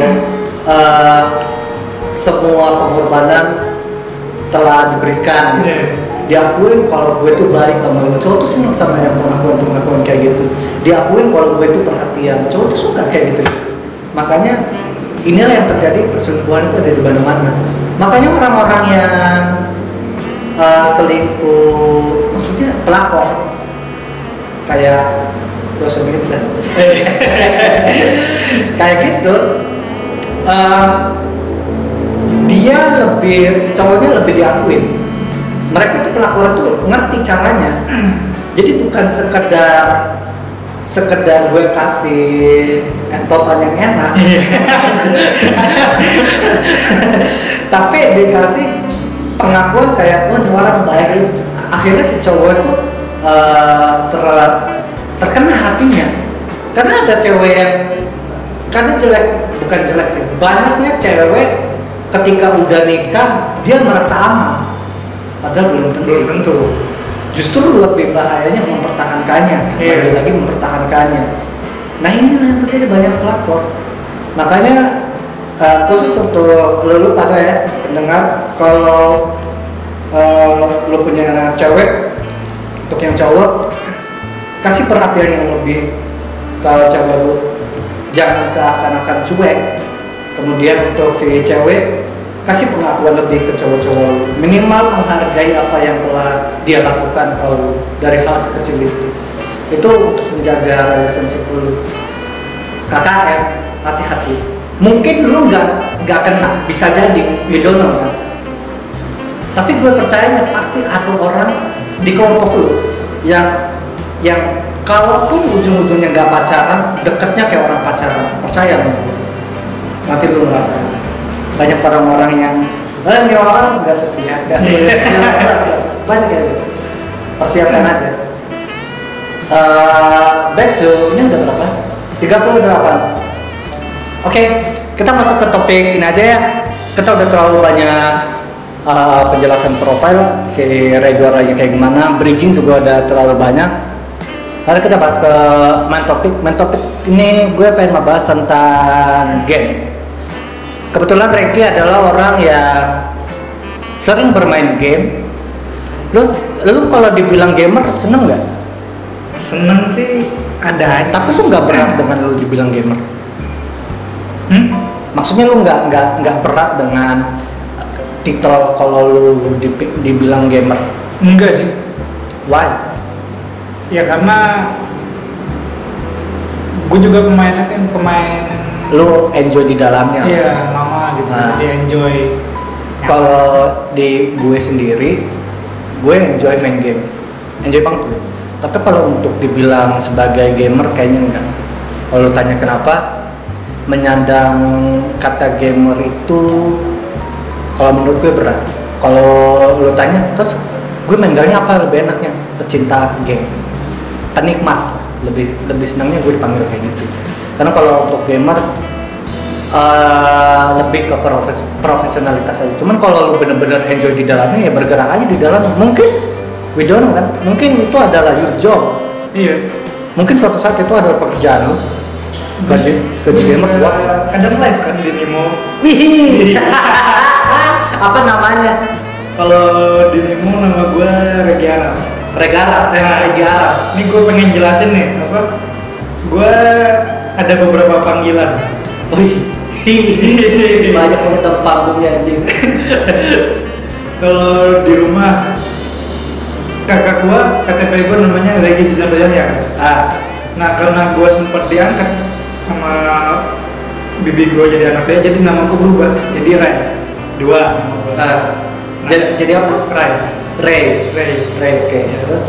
semua pengorbanan telah diberikan. Diakuin kalau gue tuh baik sama lu. Cowok tuh seneng sama yang pengakuan kayak gitu. Diakuin kalau gue tuh perhatian. Cowok tuh suka kayak gitu. Makanya inilah yang terjadi, perselingkuhan itu ada di mana-mana. Makanya orang-orang yang selingkuh, maksudnya pelakor, kayak dosen gitu kan. Kayak gitu, dia lebih, si cowoknya lebih diakuin. Mereka tuh pelakor tuh ngerti caranya. Jadi bukan sekedar gue kasih entotan yang enak, tapi dikasih pengakuan kayak orang baik. Akhirnya si cowok itu terkena hatinya. Karena ada cewek yang karena bukan jelek sih, banyaknya cewek ketika udah nikah dia merasa aman, padahal belum tentu. Justru lebih bahayanya mempertahankannya, lagi mempertahankannya. Nah ini yang terjadi banyak pelakor. Makanya khusus untuk lu pada ya pendengar, kalau lu punya cewek, untuk yang cowok kasih perhatian yang lebih ke cewek lu, jangan seakan-akan cuek. Kemudian untuk si cewek kasih pengakuan lebih ke cowok-cowok, minimal menghargai apa yang telah dia lakukan kalau dari hal sekecil itu untuk menjaga relationship lu. KKN, hati-hati. Mungkin lu nggak kena, bisa jadi, you don't know kan. Tapi gue percayanya pasti ada orang di kelompok lu yang kalaupun ujung-ujungnya nggak pacaran, deketnya kayak orang pacaran. Percaya lu, nanti lu ngerasain. Banyak orang-orang yang ini orang nggak setia, banyak ya gitu. Persiapkan aja. Back to ini udah berapa? 38. Oke, kita masuk ke topik ini aja ya. Kita udah terlalu banyak penjelasan profil si regularnya kayak gimana, bridging juga udah terlalu banyak. Lalu kita bahas ke main topik ini. Gue pengen membahas tentang game. Kebetulan Regi adalah orang yang sering bermain game. Lu kalau dibilang gamer seneng nggak? Seneng sih ada. Tapi lu nggak berat dengan lu dibilang gamer? Maksudnya lu nggak berat dengan titel kalau lu dibilang gamer? Enggak sih. Why? Ya karena gue juga pemain. Lu enjoy di dalamnya. Iya, lama gitu. Jadi enjoy. Kalau di gue sendiri, gue enjoy main game, enjoy banget gue. Tapi kalau untuk dibilang sebagai gamer kayaknya enggak. Kalau lu tanya kenapa, menyandang kata gamer itu kalau menurut gue berat. Kalau lu tanya terus gue main game apa lebih enaknya, pecinta game, penikmat, lebih senangnya gue dipanggil kayak gitu. Karena kalau untuk gamer lebih ke profesionalitas aja. Cuman kalau lu bener-bener enjoy di dalamnya ya bergerak aja di dalam. Mungkin we don't know kan, mungkin itu adalah your job. Iya. Mungkin suatu saat itu adalah pekerjaan lu. Gaji gamer kuat. Kadang live kan di Nemo. Wih. Apa namanya? Kalau di Nemo nama gue Regi Arab. Regi Arab. Ini gue pengen jelasin nih apa? Gue ada beberapa panggilan. Wih. Banyak banget panggungnya anjing. Kalau di rumah kakak gua, KTP gua namanya Regi Junarto Yahya. Nah karena gua sempat diangkat sama bibi gua jadi anak dia, jadi nama gua berubah jadi Ray. Dua nama gua. Nah, jadi apa? Ray. Oke. Ya. Terus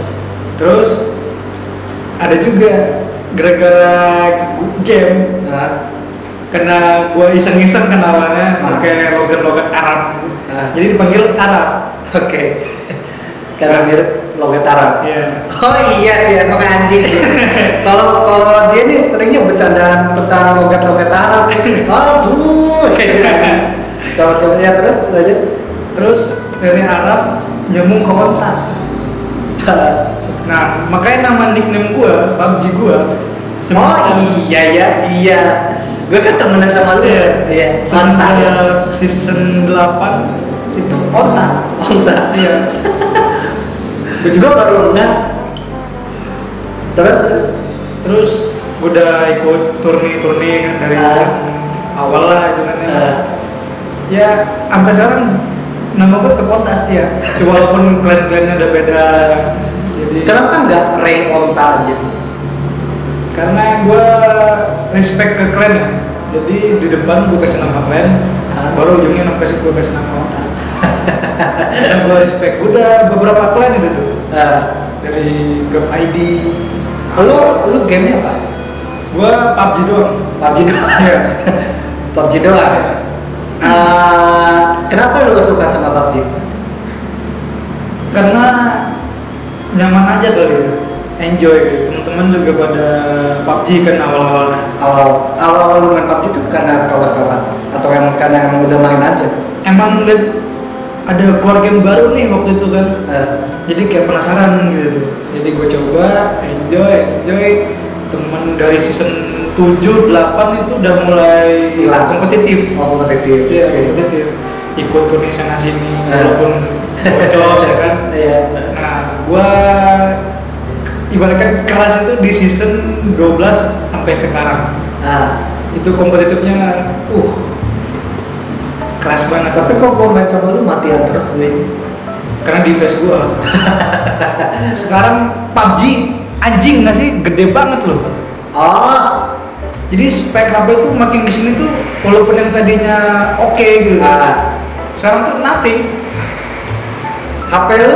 ada juga gara-gara game. Karena gue iseng-iseng kan awalnya pakai logat Arab, jadi dipanggil Arab. Oke. Karena mirip logat Arab. Iya. Oh iya sih, emang anjing. Kalau dia nih seringnya bercanda tentang logat Arab sih. Aduh, sama ya terus lanjut. Terus dari Arab nyambung ke otak. Nah makanya nama nickname gue, PUBG gue. Oh iya. Gue kan temenan sama lu ya. Iya. Sampai season 8 itu otak. Iya. Gue juga baru enggak. Terus gue udah ikut turni kan dari season awal lah itu kan. Ya sampai sekarang nama gue terkontak setia. Walaupun klan-klannya udah beda. Jadi kenapa enggak Ray Onta gitu? Karena gue respect ke klan ya, jadi di depan gue kasih nama klan, baru ujungnya gue kasih nama otak. Dan gue respect, udah beberapa klan itu tuh, dari Gap ID. Lu gamenya apa? Gue PUBG doang. Iya. PUBG doang. Kenapa lu suka sama PUBG? Karena nyaman aja kali ya. Enjoy gitu. Teman-teman juga pada PUBG kan awal-awalnya. Awal lu main PUBG itu karena kawan-kawan atau karena emang udah main aja? Emang liat ada keluar game baru nih waktu itu kan. Jadi kayak penasaran gitu. Jadi gue coba enjoy. Temen dari season 7, 8 itu udah mulai kompetitif. Oh, kompetitif. Iya, kompetitif. Ikut turni sana sini walaupun bocor ya kan. Iya. Nah, gua ibaratkan keras itu di season 12 sampai sekarang. Itu kompetitifnya keras banget. Tapi kok gua main sama lu matian terus gue? Karena device gua. Sekarang PUBG anjing nggak sih, gede banget loh. Jadi spek HP tuh makin kesini tuh walaupun yang tadinya oke gitu. Sekarang tuh nothing. HP lu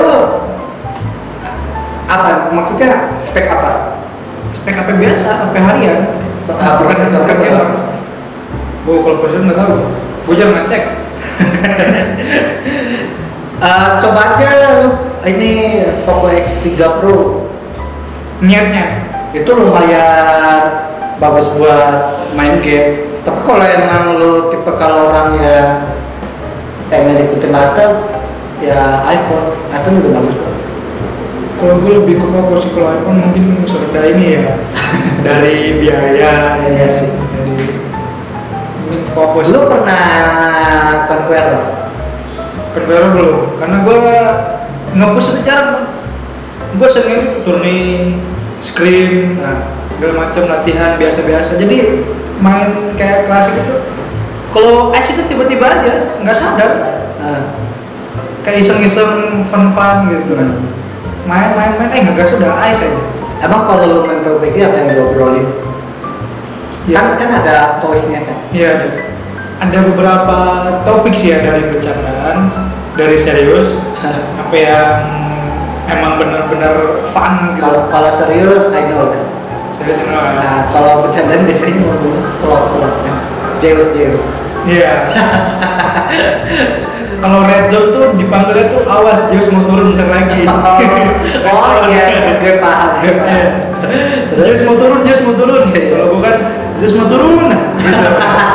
apa? Maksudnya spek apa? Spek HP biasa, HP harian. Prosesor gamer. Kalau prosesor nggak tahu. Gue jarang ngecek. Coba aja lu ini Poco X3 Pro. Niatnya itu lumayan bagus buat main game. Tapi kalau emang lu tipe kalau orang yang pengen ikutin lifestyle, ya iPhone juga bagus kok. Kalau gue lebih ke fokus kalau iPhone mungkin sudah ini ya dari biaya ya sih. Jadi ini fokus. Lu pernah conqueror? Conqueror belum, karena gue nge-push itu jarang. Gue sering ke turni, scrim, segala macam latihan biasa-biasa. Jadi main kayak klasik itu, kalau ice itu tiba-tiba aja, nggak sadar. Kayak iseng-iseng fun-fun gitu kan. Main, nggak sudah ice aja. Emang kalau lu main PUBG apa yang diobrolin? Ya. Kan ada voice-nya kan? Iya ada. Ada beberapa topik sih ya, dari bercandaan, dari serius, apa yang emang benar-benar fun gitu. Kalau serius idol kan. Serius kan. Nah, kalau bercandaan biasanya ngomong slot kan. Zeus. Iya. Kalau Red Zone tuh dipanggilnya tuh awas Zeus mau turun bentar lagi. Oh iya, gue paham. Zeus mau turun. Kalau bukan Zeus mau turun. Gitu.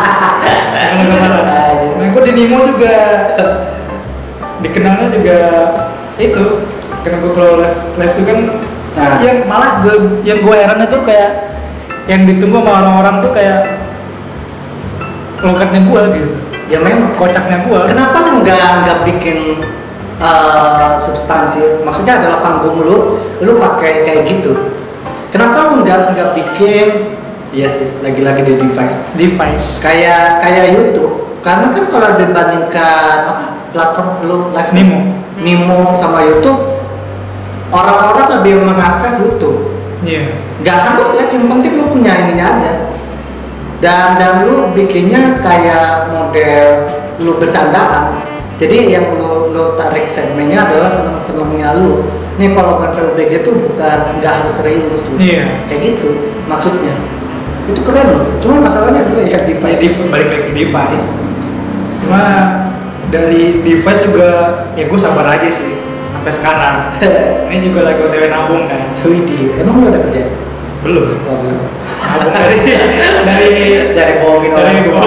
Nah, gue di Nemo juga dikenalnya juga itu. Karena gue kalau live itu kan yang malah yang gue heran itu kayak yang ditunggu sama orang-orang tuh kayak lokatnya gue gitu. Ya memang kocaknya gue. Kenapa nggak bikin substansi? Maksudnya adalah panggung lu pakai kayak gitu. Kenapa lu nggak bikin? Iya sih, lagi-lagi di device. Kayak YouTube. Karena kan kalau dibandingkan platform lu live Nemo sama YouTube, orang-orang lebih mengakses YouTube. Iya. Nggak harus live, yang penting lu punya ininya aja. Dan lu bikinnya kayak model lu bercandaan. Jadi yang lu tarik segmennya adalah seneng-senengnya lu. Nih kalau BG itu bukan nggak harus serius lu. Iya. Kayak gitu maksudnya. Itu keren loh. Cuma masalahnya adalah ya device. Balik lagi ke device. Cuma dari device juga ya gue sabar aja sih sampai sekarang. Ini juga lagi OTW nabung kan. Widih, emang lu udah kerja? Belum. Oh, belum. dari bohongin orang tua.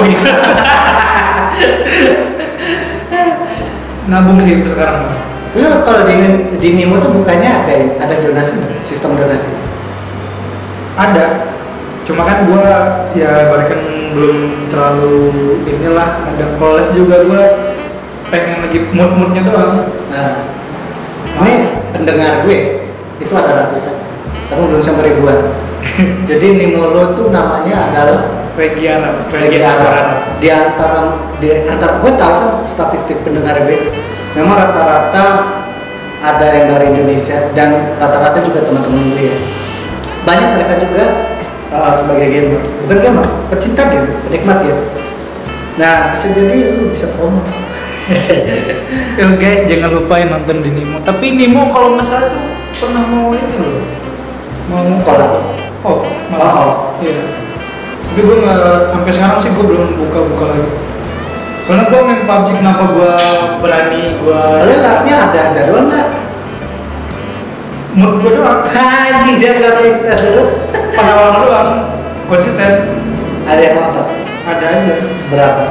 Nabung sih sekarang. Lu kalau di Nemo tuh bukannya ada donasi, sistem donasi? Ada. Cuma kan gua ya barikan belum terlalu inilah, ada collab juga gua pengen lagi mood-moodnya doang. Nah, ini pendengar gue itu ada ratusan, tapi belum sampai ribuan. Jadi Nemo lo tuh namanya adalah Regiana. Di antara gue tahu kan statistik pendengar gue, memang rata-rata ada yang dari Indonesia dan rata-rata juga teman-teman gue ya. Banyak mereka juga sebagai gamer, bukan gamer, pecinta game, penikmat game. Nah, bisa jadi lu bisa promo. Yo guys, jangan lupa nonton di Nemo. Tapi Nemo kalau nggak salah tuh pernah mau ini loh, mau kolaps. Maaf. Iya. Tapi gue nggak, sampai sekarang sih gue belum buka lagi. Karena gue main PUBG, kenapa gue berani gue. Kalian live-nya ada jadwal nggak? Mood gue doang. Haji dan konsisten terus. Pas awal doang, konsisten. Ada yang nonton? Ada aja. Berapa?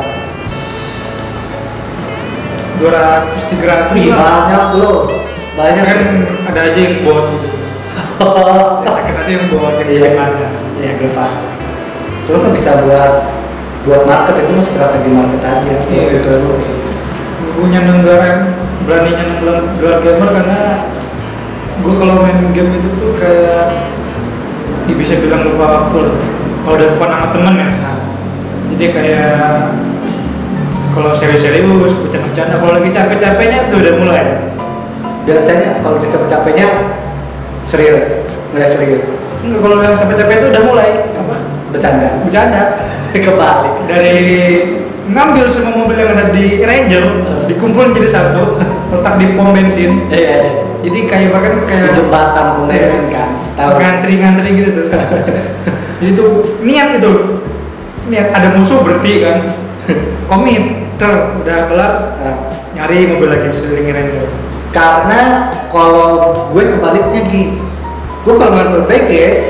200-300 Ih, banyak loh. Banyak kan ada aja yang bot gitu. Ya, sakit hati yang bot yang gimana? Iya, gue paham. Cuma kan bisa buat market itu mah strategi market aja. Iya. Gitu loh. Gue nyandeng berani nyandeng gelar gamer karena gue kalau main game itu tuh kayak bisa bilang lupa waktu loh. Kalau udah fun sama temen ya. Nah. Jadi kayak kalau serius bercanda-bercanda, kalau lagi capek-capeknya tuh udah mulai. Biasanya kalau di capek-capeknya mulai serius. Enggak, kalau yang capek-capek itu udah mulai apa? Bercanda. Kebalik. Dari ngambil semua mobil yang ada di Ranger, dikumpulin jadi satu, letak di pom bensin. Iya. Jadi kayak bahkan kayak di jembatan pom bensin kan. Ngantri gitu tuh. Jadi tuh niat ada musuh berhenti kan. Komit, udah kelar nyari mobil lagi seling Ranger. Karena kalau gue kebaliknya gue kalau main PUBG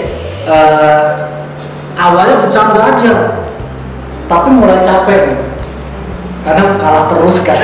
awalnya bercanda aja, tapi mulai capek nih, karena kalah terus kan.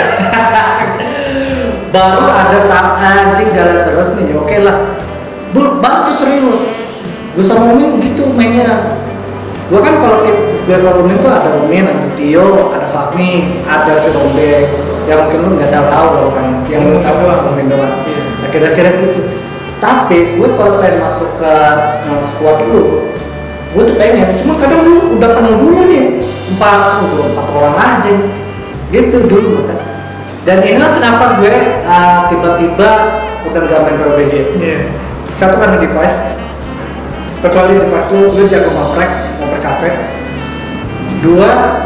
Baru ada anjing kalah terus nih, oke lah, baru tuh serius. Gue sama Umin gitu mainnya. Gue kan kalau Umin tuh ada Umin, ada Tio, ada Fahmi, ada si Rombe, yang mungkin lu nggak tahu loh kan, yang lu tahu lah Umin doang. Akhir-akhirnya gitu. Tapi gue kalau pengen masuk ke squad lu, gue tuh pengen, cuma kadang lu udah penuh dulu nih, 4 orang aja gitu dulu kan. Dan inilah kenapa gue tiba-tiba udah gak main PUBG. Satu karena device, kecuali device lu jago ngoprek capek. 2,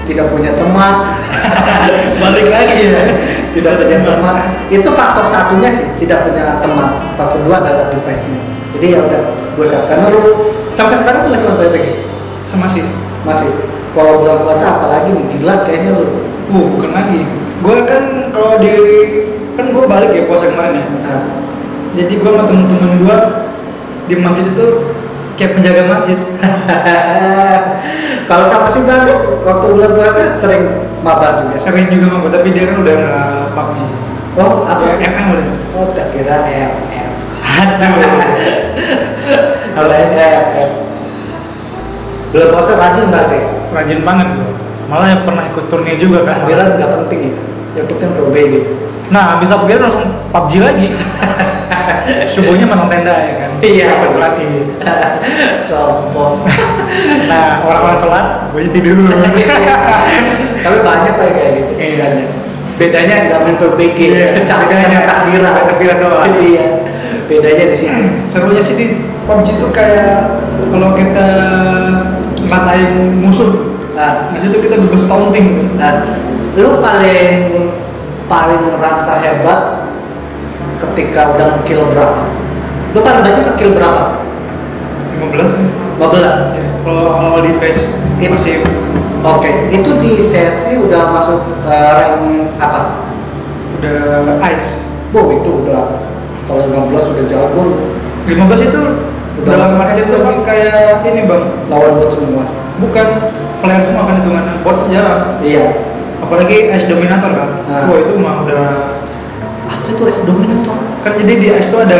tidak punya teman. Balik lagi ya. Tidak punya teman. Itu faktor satunya sih, tidak punya teman. Faktor kedua adalah device-nya. Jadi ya udah, gue karena lu sampai sekarang masih main PUBG? Masih. Masih. Kalau bulan puasa apalagi nih, gila kayaknya lu. Bukan lagi. Gue kan kalau kan gue balik ya puasa kemarin ya. Nah. Jadi gue sama temen-temen gue di masjid itu kayak penjaga masjid. Kalau sama sih bang, waktu bulan puasa sering mabar juga. Sering juga mabar, tapi dia kan udah nggak PUBG. Oh, apa? Ya, MM udah. Oh, tak kira FF. Aduh. Kalau FF. Bulan puasa rajin berarti. Rajin banget gue. Malah yang pernah ikut turnya juga kan. Takbiran nggak penting ya. Yang penting PUBG. Nah, habis takbiran langsung PUBG lagi. Subuhnya masang tenda ya kan. Iya. Dapat selati. Sombong. Nah, orang-orang sholat, gue tidur. Tapi banyak kayak gitu. Iya. Bedanya nggak main PUBG. Bedanya takbiran doang. Iya. Bedanya di sini. Serunya sih di PUBG itu kayak kalau kita ngatain musuh. Nah, itu kita bebas taunting. Nah, lu paling merasa hebat ketika udah kill berapa? Lu paling banyak ke kill berapa? 15 nih. 15. Ya, kalau awal di face masih. Oke, itu di sesi udah masuk rank apa? Udah ice. Itu udah kalau 15 udah jago. 15 itu Udah dalam masuk arti ice itu kan kayak ini bang. Lawan bot semua. Bukan player semua kan hitungannya. Bot jarang. Iya. Apalagi ice dominator kan. Wah itu mah udah. Apa itu ice dominator? Kan jadi di ice itu ada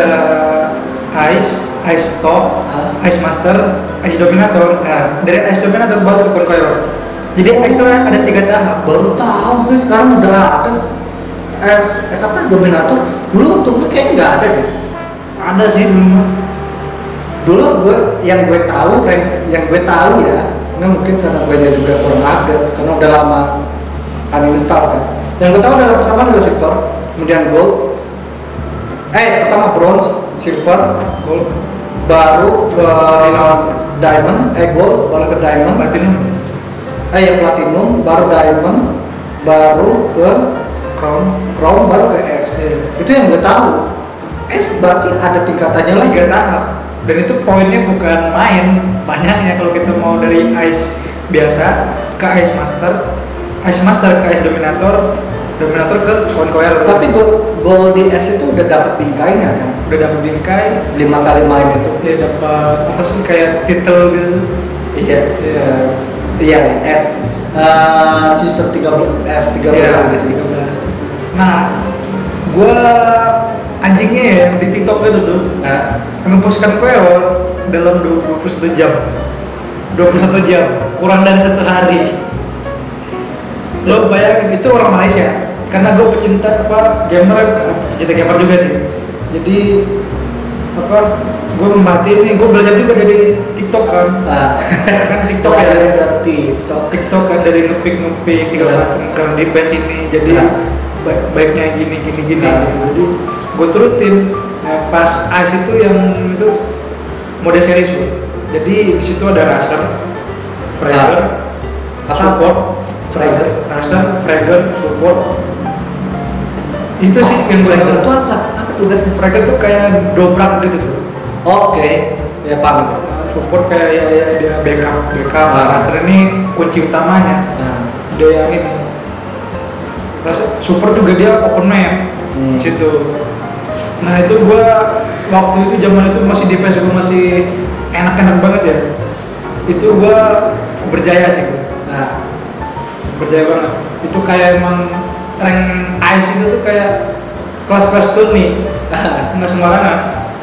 ice top, ice master, ice dominator. Nah dari ice dominator baru ke conqueror. Jadi ice itu ada 3 tahap. Baru tahu nih sekarang udah ada es apa dominator. Dulu waktu gue kayaknya nggak ada deh. Ada sih dulu mah. Dulu yang gue tahu ya, ini mungkin karena gue juga kurang update karena udah lama uninstall kan. Yang gue tahu adalah pertama adalah silver, kemudian gold, pertama bronze, silver, Gold, baru ke diamond, gold, baru ke diamond, platinum, platinum, baru diamond, baru ke crown, baru ke S. Itu yang gue tahu. S berarti ada tingkatannya lagi. 3 tahap. Dan itu poinnya bukan main, banyaknya kalau kita mau dari ice biasa ke ice master ke ice dominator ke conqueror. Tapi gold di S itu udah dapat bingkainya kan? Udah dapat bingkai 5 kali main itu. ya, dapat apa sih kayak title gitu. Iya S season 13 S13. Iya, S13. Nah, gua anjingnya ya di TikTok itu tuh ngeposkan conqueror dalam 21 jam kurang dari 1 hari. Lo bayangin itu orang Malaysia karena gue pecinta gamer juga sih. Jadi gue merhatiin nih, gue belajar juga dari TikTok kan. Kan TikTok ya dari TikTok kan dari ngepick segala macam karena device ini jadi baiknya gini gitu. Jadi gue turutin. Nah, pas ice itu yang itu mode series gue. Jadi di situ ada racer, fragger, support, fragger, support. Itu sih yang gue Fragger itu apa? Apa tugasnya? Fragger tuh kayak dobrak gitu tuh. Oke, ya paham. Support kayak ya dia backup. Racer ini kunci utamanya. Dia yang ini. Support juga dia open map di situ. Nah itu gue waktu itu zaman itu masih defense gue masih enak banget ya. Itu gue berjaya sih gue. Berjaya banget. Itu kayak emang rank ice itu tuh kayak kelas turni. Nggak sembarangan.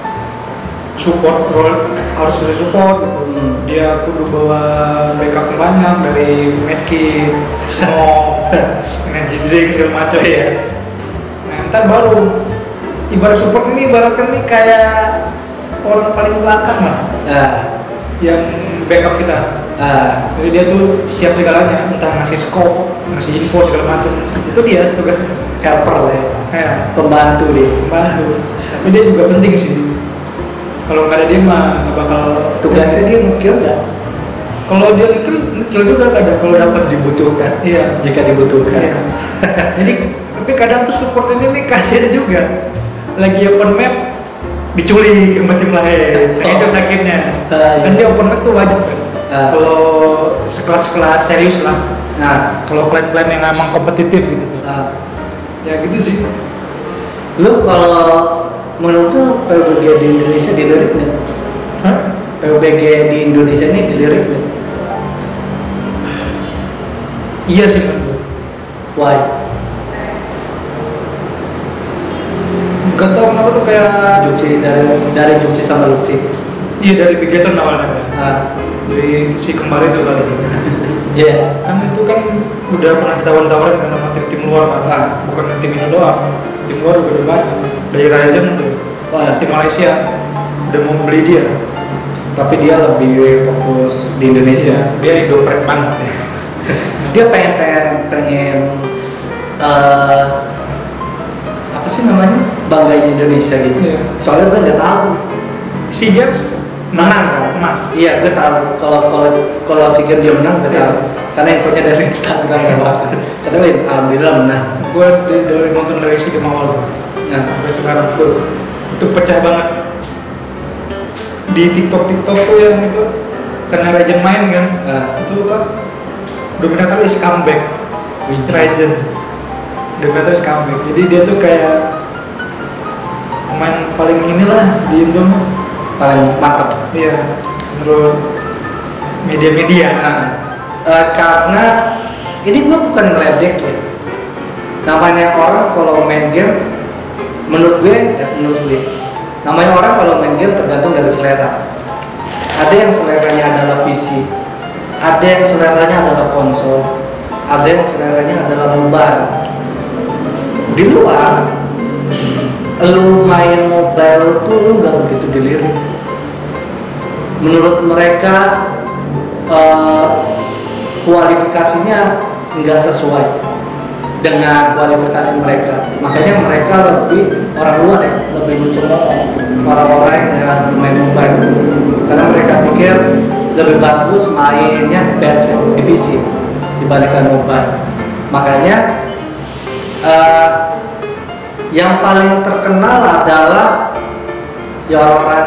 Support role harus bisa support gitu. Dia kudu bawa backup banyak dari medkit, smoke, energy drink segala macam ya. Nah ntar baru ibarat support ini ibaratkan nih kayak orang paling belakang lah. Yang backup kita. Jadi dia tuh siap segalanya, entah ngasih scope, ngasih info segala macam. Itu dia tugasnya. Helper lah ya. Pembantu dia. Tapi dia juga penting sih. Kalau nggak ada dia mah nggak bakal. Tugasnya dia nge-kill nggak? Kalau dia kecil juga kadang kalau dapat dibutuhkan. iya Jika dibutuhkan. iya. Jadi tapi kadang tuh support ini nih kasihan juga, lagi open map diculik sama tim lain. Nah, itu sakitnya. Kan dia open map tuh wajib kan. Kalau sekelas-kelas serius lah. Nah, Kalau klien-klien yang emang kompetitif gitu tuh. Ya gitu sih. lu kalau menurut tuh PUBG di Indonesia dilirik nggak? Hah? PUBG di Indonesia ini dilirik nggak? Iya sih menurut gue. Why? Gak tau kenapa tuh kayak Juksi dari Juksi sama Luxi. iya dari Bigeton awalnya. Ah, Dari si kembar itu kali. iya. Kan itu kan udah pernah ditawar-tawarin kan sama tim-tim luar kan. Bukan tim ini doang. Tim luar juga udah banyak. Dari Ryzen tuh. Wah, Tim Malaysia udah mau beli dia. tapi dia lebih fokus di Indonesia. Dia Indoprep banget. Dia pengen apa sih namanya, banggain Indonesia gitu. Iya. Soalnya gue nggak tahu. Si Games Menang kan? Mas. Iya, gue tahu. Kalau si game dia menang, gue Iya. tahu. Karena infonya dari Instagram ya. Katanya, alhamdulillah menang. Gue dari nonton dari si game awal tuh. Nah, Sampai sekarang tuh itu pecah banget di TikTok tuh yang itu karena Ryzen main kan. Itu apa? Dominator is comeback. Ryzen Dominator is comeback. Jadi dia tuh kayak pemain paling inilah di Indo mah. paling mantap. Iya. Menurut media-media. Karena ini gue bukan ngeledek ya. Namanya orang kalau main game, menurut gue, namanya orang kalau main game tergantung dari selera. Ada yang seleranya adalah PC, ada yang seleranya adalah konsol, ada yang seleranya adalah mobile. Di luar, lu main mobile tuh lu nggak begitu dilirik. Menurut mereka kualifikasinya nggak sesuai dengan kualifikasi mereka. Makanya mereka lebih, orang luar ya, lebih mencemooh orang-orang yang main mobile, karena mereka pikir lebih bagus mainnya best di PC dibandingkan mobile. Makanya yang paling terkenal adalah ya orang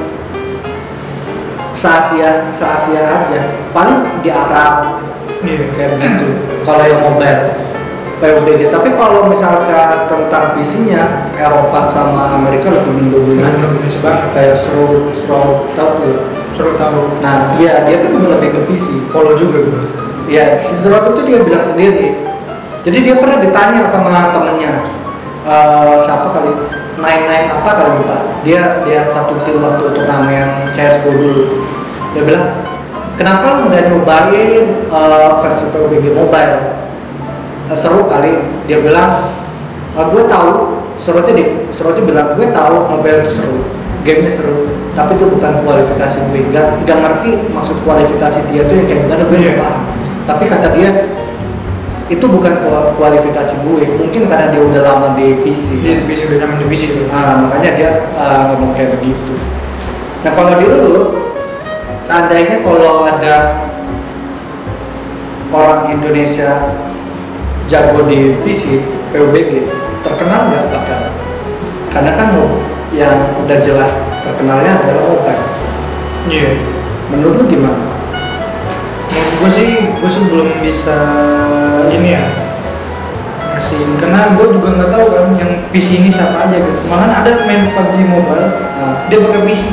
se-Asia aja, paling di Arab kayak begitu. Kalau yang mobile PUBG, tapi kalau misalkan tentang PC-nya, Eropa sama Amerika lebih mendominasi. Kayak seru tahu. Nah, dia kan lebih ke PC. Follow juga gue. Ya, si Serot itu dia bilang sendiri. Jadi dia pernah ditanya sama temennya, siapa kali, Nine apa kali lupa. Dia satu tim waktu turnamen CS:GO dulu. Dia bilang, kenapa lu nggak nyobain versi PUBG mobile? Seru kali. Dia bilang, gue tahu. Serotnya bilang, gue tahu mobile itu seru, gamenya seru, tapi itu bukan kualifikasi gue. Gak ngerti maksud kualifikasi dia tuh yang kayak gimana, gue nggak paham. Tapi kata dia, itu bukan kualifikasi gue. Mungkin karena dia udah lama di PC. Dia bisa udah nyaman di PC itu. Makanya dia ngomong kayak begitu. Nah, kalau dulu seandainya kalau ada orang Indonesia jago di PC PUBG, terkenal nggak bakal? Karena kan yang udah jelas terkenalnya adalah mobile. Iya. Menurut lu gimana? Menurut gue sih belum bisa ini ya ngasih ini, karena gue juga nggak tahu kan yang PC ini siapa aja gitu. Malahan ada main PUBG mobile, dia pakai PC.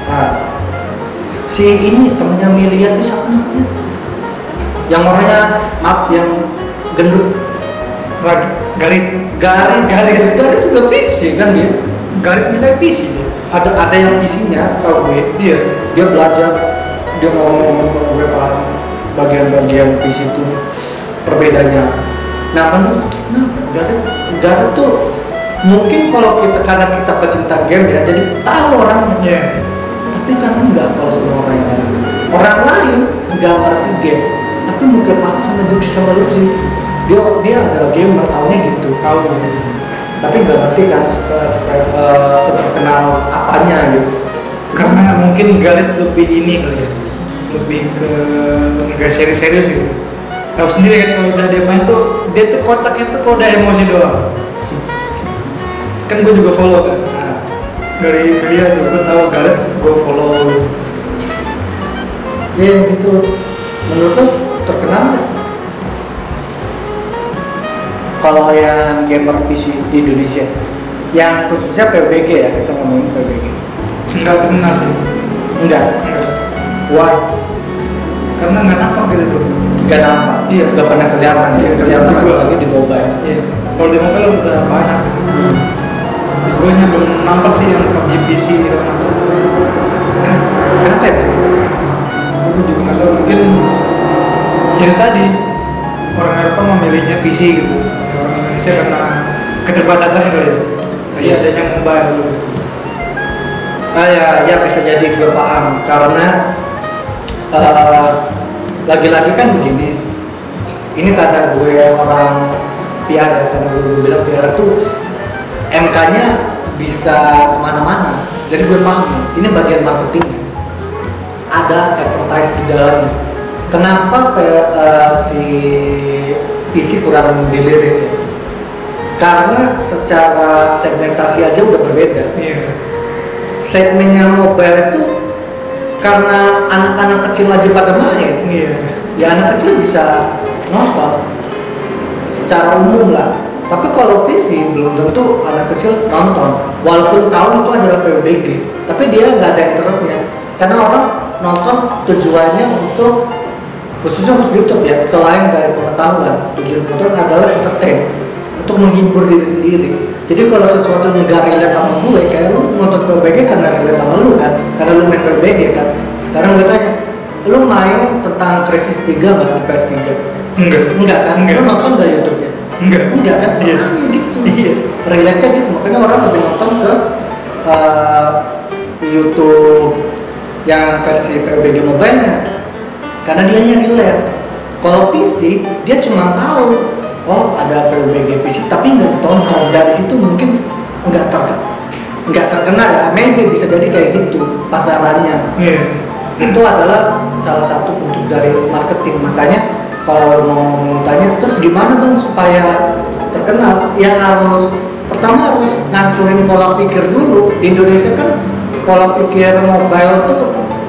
Si ini temennya Milia tuh siapa namanya? Yang orangnya yang gendut. Garit juga PC kan dia. Garit milih PC dia. Ada yang PC-nya setahu gue. Iya. Dia belajar, dia ngomong ke gue paham bagian-bagian PC itu perbedaannya. Nah, menurut Garit tuh mungkin kalau karena kita pecinta game ya, jadi tahu orangnya. Iya. Tapi kan enggak kalau semua orang lain nggak ngerti game, tapi mungkin aku sama Juki sama Luxi, dia adalah gamer, tahunya gitu, tahu gitu. Tapi nggak ngerti kan seterkenal apanya gitu. Karena mungkin Garit lebih ini kali ya, lebih ke nggak serius gitu. Tahu sendiri kan kalau udah dia main tuh dia tuh kocaknya tuh kalau udah emosi doang. Kan gue juga follow kan. Dari dia tuh gue tahu Gareth, gue follow. Ya gitu. Menurut lo terkenal nggak? Kalau yang gamer PC di Indonesia, yang khususnya PUBG ya, kita ngomongin PUBG. Enggak terkenal sih. Enggak. Why? Karena nggak nampak gitu tuh. Nggak nampak. Iya. Nggak pernah kelihatan. Iya, Kelihatan juga. lagi di mobile. Iya. Kalau di mobile udah banyak. Gue nya belum nampak sih yang PUBG PC gitu macam. Kenapa ya sih? Gue juga nggak tahu, mungkin ya tadi orang Eropa memilihnya PC gitu. Ya, orang Indonesia karena keterbatasan itu ya. Iya, adanya mobile. Ya bisa jadi gue paham karena lagi-lagi kan begini. Ini karena gue orang PR ya, karena gue bilang PR tuh MK-nya bisa kemana-mana. Jadi gue paham. Ini bagian marketing. Ada advertise di dalamnya. Kenapa si PC kurang dilirik ya? Karena secara segmentasi aja udah berbeda. Iya. Segmennya mobile itu karena anak-anak kecil aja pada main. Iya. Ya anak kecil bisa nonton secara umum lah. Tapi kalau PC belum tentu anak kecil nonton. Walaupun tahu itu adalah PUBG, tapi dia nggak ada interestnya. Karena orang nonton tujuannya untuk khususnya untuk YouTube ya, selain dari pengetahuan, tujuan nonton adalah entertain, untuk menghibur diri sendiri. Jadi kalau sesuatunya gak relate sama gue, kayak lu nonton PUBG karena relate sama lu kan, karena lu main PUBG kan. Sekarang gue tanya, lu main tentang Crysis 3 nggak di PS3? Enggak kan? Enggak. Lu nonton nggak YouTube-nya? Enggak kan? Iya. Makanya gitu. Iya. Relate-nya gitu, makanya orang lebih nonton ke YouTube yang versi PUBG mobile-nya karena dia relate. Kalau PC dia cuma tahu oh ada PUBG PC tapi nggak ditonton. Dari situ mungkin nggak terkenal ya, maybe bisa jadi kayak gitu pasarannya. Itu adalah salah satu bentuk dari marketing. Makanya kalau mau tanya terus gimana bang supaya terkenal, ya pertama harus ngancurin pola pikir dulu. Di Indonesia kan pola pikir mobile tuh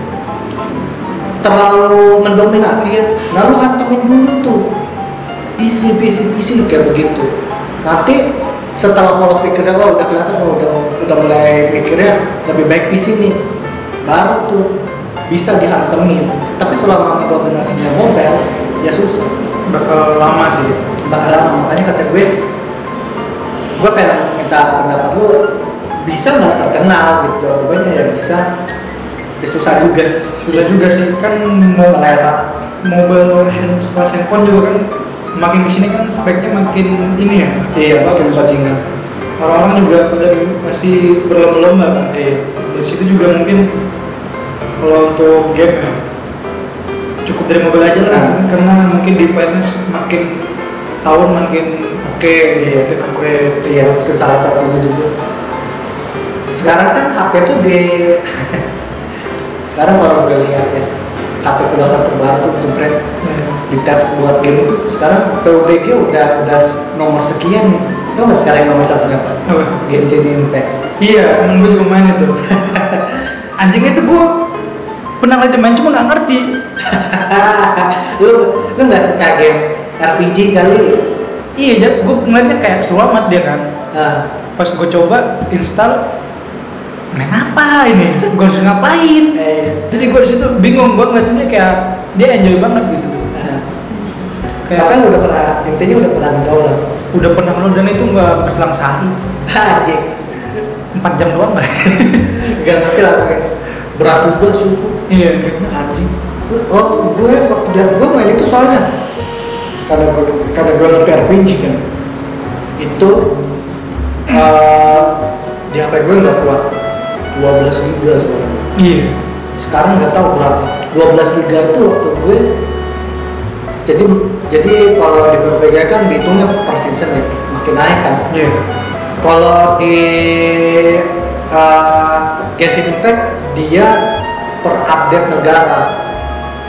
terlalu mendominasi ya. Lalu hantemin dulu tuh PC kayak begitu. Nanti setelah pola pikirnya udah kelihatan, udah mulai mikirnya lebih baik PC nih, baru tuh bisa dihantemin. Tapi selama mendominasinya mobile ya susah. Bakal lama sih. Makanya kata gue pengen minta pendapat lu, bisa nggak terkenal gitu? Jawabannya ya bisa. Ya susah juga sih kan selera. Mobile kelas handphone juga kan makin kesini kan speknya makin ini ya. Iya, makin bajingan. Orang-orang juga pada masih berlomba-lomba kan. Iya. Dari situ juga mungkin kalau untuk game ya cukup dari mobile aja lah. Karena mungkin device-nya makin tahun makin oke, makin upgrade. Iya, itu salah satunya juga. Sekarang kan HP tuh sekarang kalau gue lihat ya, HP keluaran terbaru tuh untuk brand di tes buat game itu sekarang PUBG udah nomor sekian nih. Tahu nggak sekarang yang nomor satunya apa? Genshin Impact. Iya, temen gue juga main itu. Anjingnya itu gue pernah lagi main cuma nggak ngerti. lu nggak suka game RPG kali? Iya, jadi gue ngeliatnya kayak selamat dia kan. Pas gue coba install, main apa ini? Gue harus ngapain? Jadi gue di situ bingung, gue ngeliatnya kayak dia enjoy banget gitu tuh. Kayak kan udah pernah ngegaul lah. Udah pernah ngegaul dan itu nggak berselang sehari. Anjing. 4 jam doang lah. Gak ngerti langsung berat juga suku. Iya, anjing. Oh, gue main itu soalnya karena gue ngerti RPG kan. Itu di HP gue nggak kuat 12 giga sekarang. Iya. Sekarang nggak tahu berapa. 12 giga itu waktu gue. Jadi kalau di PUBG kan dihitungnya per season ya, makin naik kan. Iya. Kalau di Genshin Impact dia per update negara.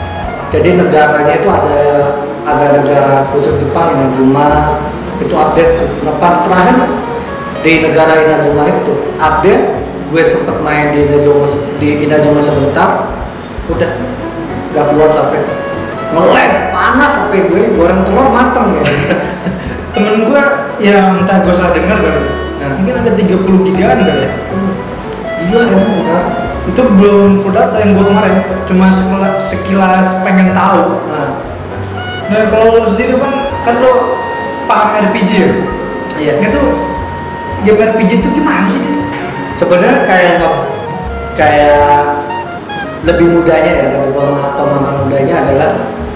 Jadi negaranya itu ada negara khusus Jepang, Inazuma, itu update. Lepas terakhir di negara Inazuma itu update, gue sempet main di Inazuma sebentar, udah gak keluar sampai nge-lag, panas sampai gue goreng telur mateng ya. Temen gue yang entah gue salah dengar kali, mungkin ada 30 gigaan kali ya. Gila emang enggak. Itu belum full data yang gue kemarin, cuma sekilas pengen tahu. Nah kalau lo sendiri kan lo paham RPG ya? Iya. Itu game RPG itu gimana sih? Sebenarnya kayak lebih mudahnya ya, lebih pemahaman mudahnya adalah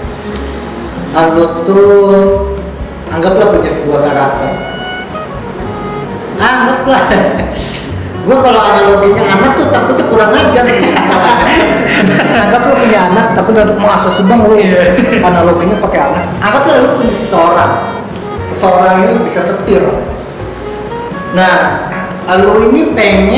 lo tuh anggaplah punya sebuah karakter. Anggaplah. Gue kalau analoginya anak tuh takutnya kurang ajar sih misalnya. Anggap lo punya anak, takut untuk mau asal bang lo. Analoginya pakai anak. Anggaplah lo punya seseorang ini bisa setir. Nah, lo ini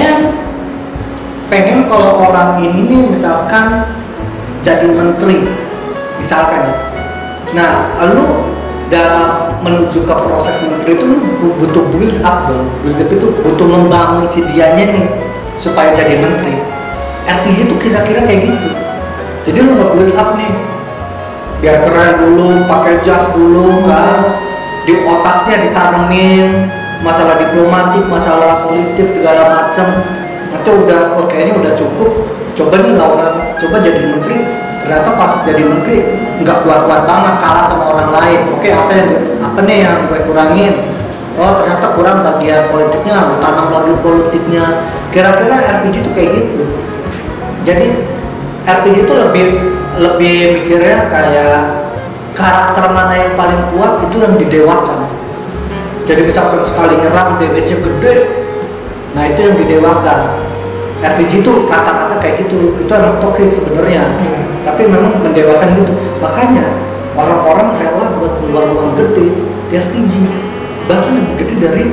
pengen kalau orang ini nih misalkan jadi menteri, misalkan ya. Nah, lo dalam menuju ke proses menteri itu lu butuh build up dong. Build up itu butuh membangun si dianya nih supaya jadi menteri. RPG itu kira-kira kayak gitu. Jadi lu nggak build up nih biar keren dulu, pakai jas dulu kan, di otaknya ditanemin masalah diplomatik, masalah politik segala macam. Nanti udah oke, ini udah cukup, coba nih lawan, coba jadi menteri. Ternyata pas jadi menteri nggak kuat-kuat banget, kalah sama orang lain. Oke, apa nih yang gue kurangin? Oh ternyata kurang bagian politiknya, gue tanam lagi politiknya. Kira-kira RPG itu kayak gitu. Jadi RPG itu lebih mikirnya kayak karakter mana yang paling kuat itu yang didewakan. Jadi misalkan sekali nyerang damage-nya gede, nah itu yang didewakan. RPG itu rata-rata kayak gitu, itu adalah toxic sebenarnya, tapi memang mendewakan gitu. Makanya orang-orang rela buat keluar uang gede di RPG, bahkan lebih gede dari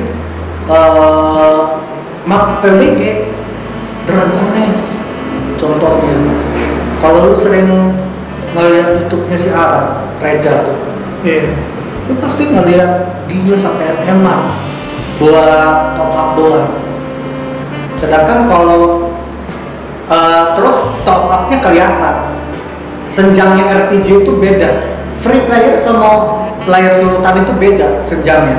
PUBG, Dragones contohnya. Kalau lu sering ngeliat YouTube-nya si Ara, Reja tuh, lu pasti ngeliat dia sampai MMA buat top up doang. Sedangkan kalau terus top up-nya kelihatan, senjangnya RPG itu beda. Free player sama player sultan itu beda senjangnya.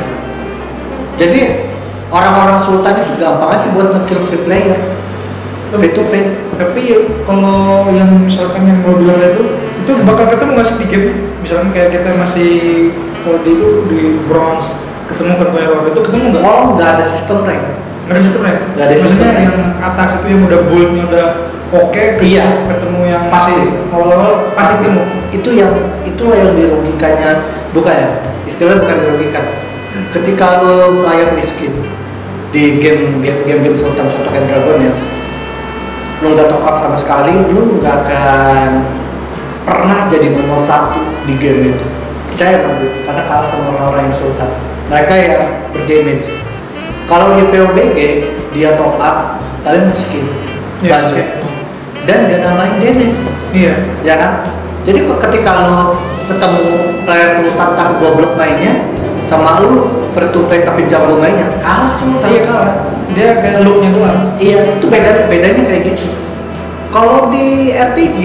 Jadi orang-orang sultan itu gampang aja buat nge-kill free player, free to play. Tapi kalau yang misalkan yang lo bilang itu bakal ketemu nggak sih di game? Misalkan kayak kita masih kalau di bronze ketemu ke player itu ketemu nggak? Oh, nggak ada sistem rank. Nggak ada sistem ya? Nggak ada maksudnya sistem. Yang atas itu yang udah build-nya udah oke, iya, ketemu yang pasti awal-awal pasti ketemu. Itulah yang dirugikannya, bukan ya? Istilah bukan dirugikan. Ketika lo player miskin di game sultan contoh kayak Dragones, lo nggak top up sama sekali, lo nggak akan pernah jadi nomor 1 di game itu. Percaya nggak gue? Karena kalah sama orang-orang yang sultan. Mereka yang berdamage. Kalau di PUBG dia top up, kalian miskin, budget, dan gak nambahin damage. Iya. Ya kan? Jadi ketika lo ketemu player sultan tapi goblok mainnya, sama lo free to play tapi jago mainnya, kalah sultan. Iya kalah. Dia kayak look-nya doang. Iya, itu bedanya kayak gitu. Kalau di RPG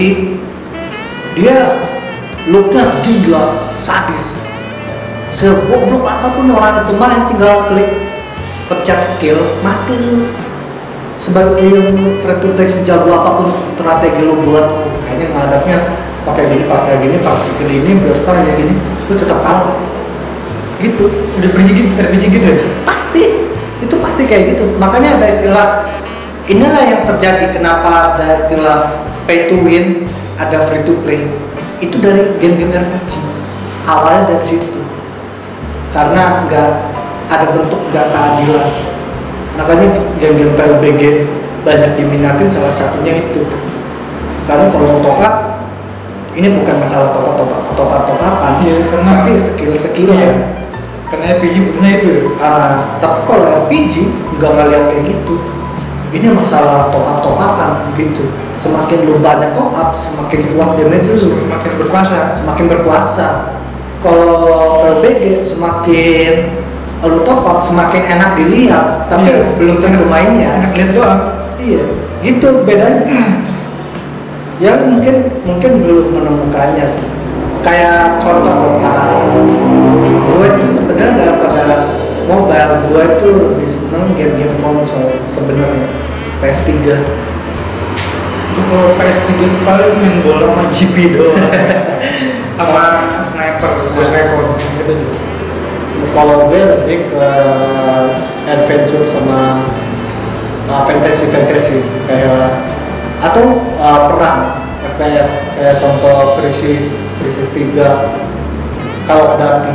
dia look-nya gila, sadis. Segoblok apapun orang itu main, tinggal klik pencet skill, mati lu. Sebagai yang free to play sejago apapun strategi lu buat, kayaknya ngadapnya pakai gini, pakai skill ini, biar start kayak gini, lu tetap kalah. Gitu. Udah RPG gitu ya? Pasti, itu pasti kayak gitu. Makanya ada istilah, inilah yang terjadi kenapa ada istilah pay to win, ada free to play. Itu dari game-game RPG. Awalnya dari situ. Karena ada bentuk gak keadilan. Makanya game-game PUBG banyak diminatin, salah satunya itu. Karena kalau top up, ini bukan masalah top up-an, iya, tapi skill-skill. Iya. Karena RPG butuhnya itu. Tapi kalau RPG nggak ngeliat kayak gitu. Ini masalah top up-an gitu. semakin lu banyak top up, semakin kuat damage lu, semakin berkuasa. Kalau PUBG semakin lu top up semakin enak dilihat, tapi belum tentu mainnya. Enak lihat doang. Iya, gitu bedanya. Ya mungkin belum menemukannya sih. Kayak contoh kota, gue itu sebenarnya daripada mobile, gue itu lebih seneng game-game konsol sebenarnya. PS3. Kalau PS3 itu paling main bola sama GP doang. Sama sniper, Ghost Recon gitu. Kalau gue lebih ke adventure sama fantasy kayak atau perang FPS kayak contoh Crisis 3, Call of Duty,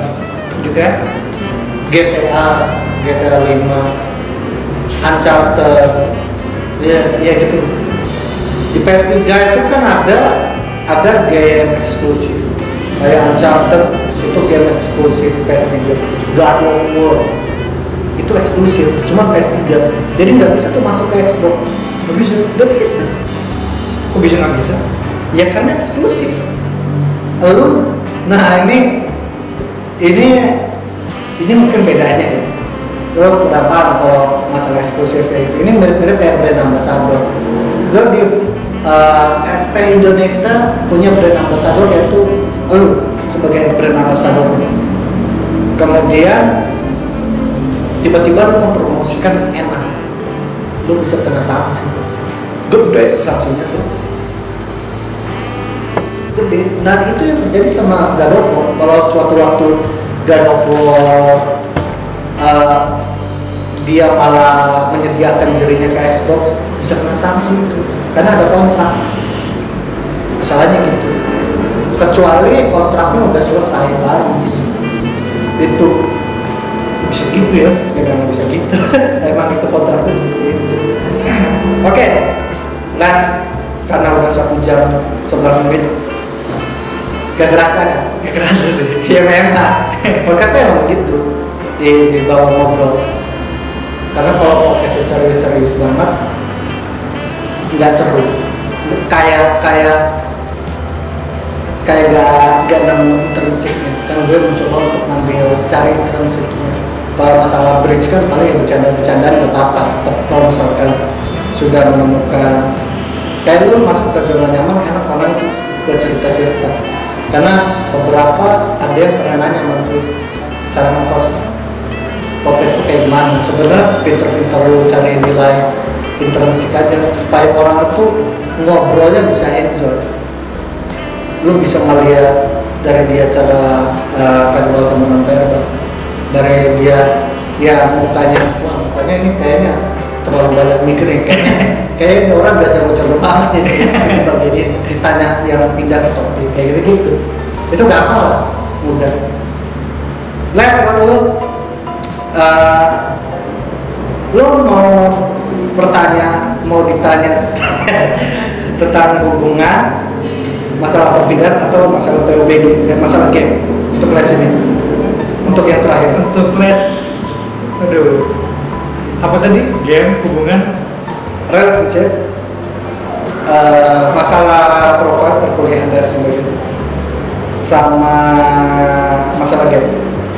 GTA 5, Uncharted, ya gitu. Di PS3 itu kan ada game eksklusif kayak Uncharted itu game eksklusif PS3, God of War itu eksklusif cuma PS3, jadi nggak bisa tuh masuk ke Xbox. Nggak bisa. Kok bisa nggak bisa? Ya karena eksklusif. Lalu, nah ini mungkin bedanya ya. Lo berapa kalau masalah eksklusif kayak gitu? Ini mirip-mirip kayak brand ambassador. Lo di ST Indonesia punya brand ambassador yaitu lo sebagai brand ambassador. Kemudian tiba-tiba lo mempromosikan enak, lo bisa kena sanksi. Gede sanksinya tuh. Gede. Nah itu yang terjadi sama God of War. Kalau suatu waktu God of War dia malah menyediakan dirinya ke Xbox, bisa kena sanksi itu karena ada kontrak. Masalahnya gitu. Kecuali kontraknya udah selesai lagi itu bisa gitu ya? Ya memang bisa gitu. Emang itu kontraknya seperti itu. Oke, last karena udah 1 jam 11 menit. Gak kerasa kan? Gak kerasa sih. Ya memang. Podcastnya emang begitu di bawah ngobrol. Karena kalau podcastnya serius banget, nggak seru. Kayak gak nemu intrinsiknya. Kan gue mencoba untuk cari intrinsiknya. Kalau masalah bridge kan paling bercanda-bercandaan gak apa-apa. Tapi kalau misalkan sudah menemukan, kayak lu masuk ke zona nyaman, enak orang itu ke cerita-cerita. Karena beberapa ada yang pernah nanya sama gue cara nge-host podcast itu kayak gimana. Sebenarnya pinter-pinter lu cari nilai intrinsik aja supaya orang itu ngobrolnya bisa enjoy. Lu bisa ngeliat dari dia cara verbal sama non verbal, dari dia ya mukanya ini kayaknya terlalu banyak mikir nih, kayaknya orang gak jago-jago banget ya bagi dia ditanya yang pindah ke topik kayak gitu itu gampang lah, mudah. Let's go dulu. Lo mau ditanya tentang hubungan, masalah perpindahan atau masalah PUBG, masalah game untuk les ini, untuk yang terakhir. Untuk les, apa tadi? Game, hubungan, relationship, masalah profil perkuliahan dan sebagainya, sama masalah game.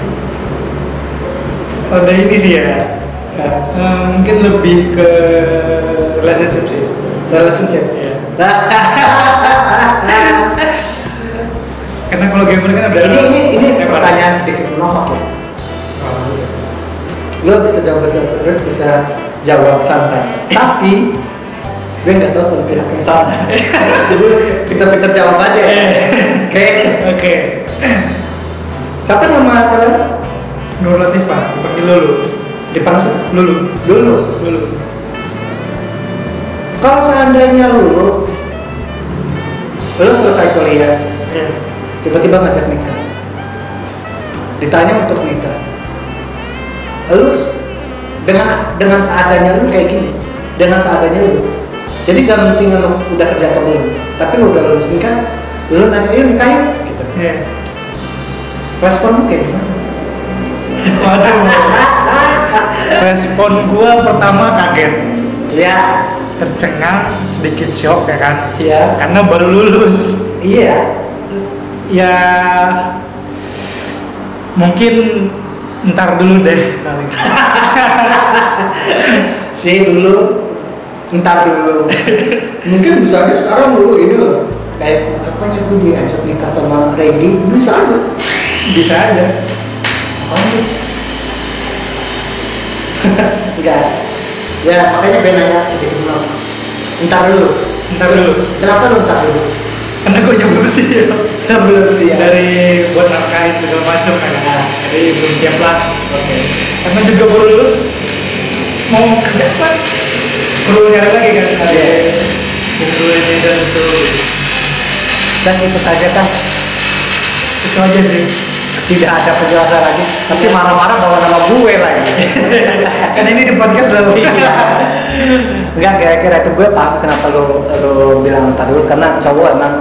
Ada ini sih ya. Mungkin lebih ke relationship sih. Relationship. Ya. Karena kalau gamer kan ada. Ini pertanyaan sedikit menohok ya. Lo bisa jawab serius, bisa jawab santai. Tapi gue nggak tahu soal pihak yang sana. Jadi kita jawab aja ya. Oke. Siapa nama ceweknya? Nur Latifah, dipanggil Lulu. Dipanggil Lulu. Kalau seandainya Lulu selesai kuliah, tiba-tiba ngajak nikah, ditanya untuk nikah, lu dengan seadanya lu kayak gini, dengan seadanya lu, jadi gak penting lu udah kerja atau belum, tapi lu udah lulus nikah, lu nanya yuk nikah yuk, gitu. Respon lu kayak gimana? Waduh. Respon gua pertama kaget. Ya. tercengang, sedikit shock ya kan? Iya. Karena baru lulus. Iya. Ya mungkin ntar dulu deh kali. Sih dulu, entar dulu. Mungkin bisa aja sekarang dulu ini loh. Kayak kapan ya gue diajak nikah sama Regi, bisa aja. Bisa aja. Oh. Enggak. Ya makanya gue nanya sedikit dulu. Entar dulu. Ntar dulu. Kenapa lu entar dulu? Karena gue belum siap. Belum siap. Dari buat nafkahin segala macam kan. Jadi belum siap lah. Oke. Karena juga baru lulus, mau kerja apa? Perlu nyari lagi kan? Yes. Itu ini dan itu. Dan itu saja kan. Itu aja sih. Tidak ada penjelasan lagi. Tapi marah-marah bawa nama gue lagi. Karena ini di podcast lalu. Enggak, kira-kira itu gue paham kenapa lu bilang entar dulu, karena cowok emang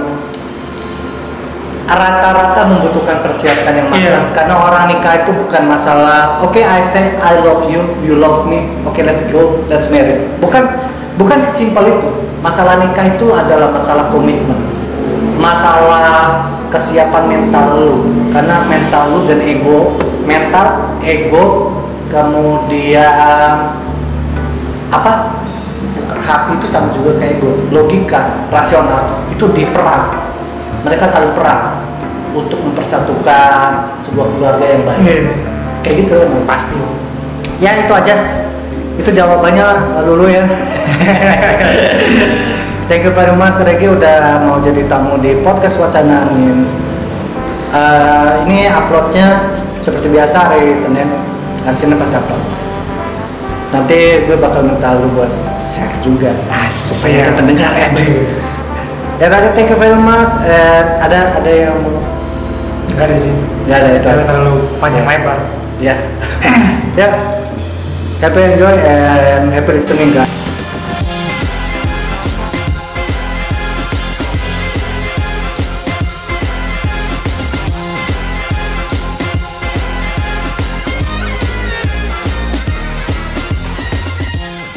rata-rata membutuhkan persiapan yang matang. Karena orang nikah itu bukan masalah oke, I say I love you, you love me, oke, let's go, let's marry. Bukan sesimpel itu. Masalah nikah itu adalah masalah komitmen, masalah kesiapan mental lu. Karena mental lu dan mental, ego, kemudian apa? Hati itu sama juga kayak ego, logika, rasional itu diperang. Mereka saling perang untuk mempersatukan sebuah keluarga yang baik. Kayak gitu emang pasti. Ya itu aja. Itu jawabannya lulu ya. Thank you very much Regi udah mau jadi tamu di podcast Wacana Angin. Ini uploadnya seperti biasa hari Senin. Hari Senin pas dapat. Nanti gue bakal minta lu buat share juga, supaya pendengar ya. Ya tadi thank you very much. Ada yang mau? Enggak ada sih. Enggak ada itu. Terlalu panjang lebar. Ya. Ya. Happy enjoy and happy listening guys.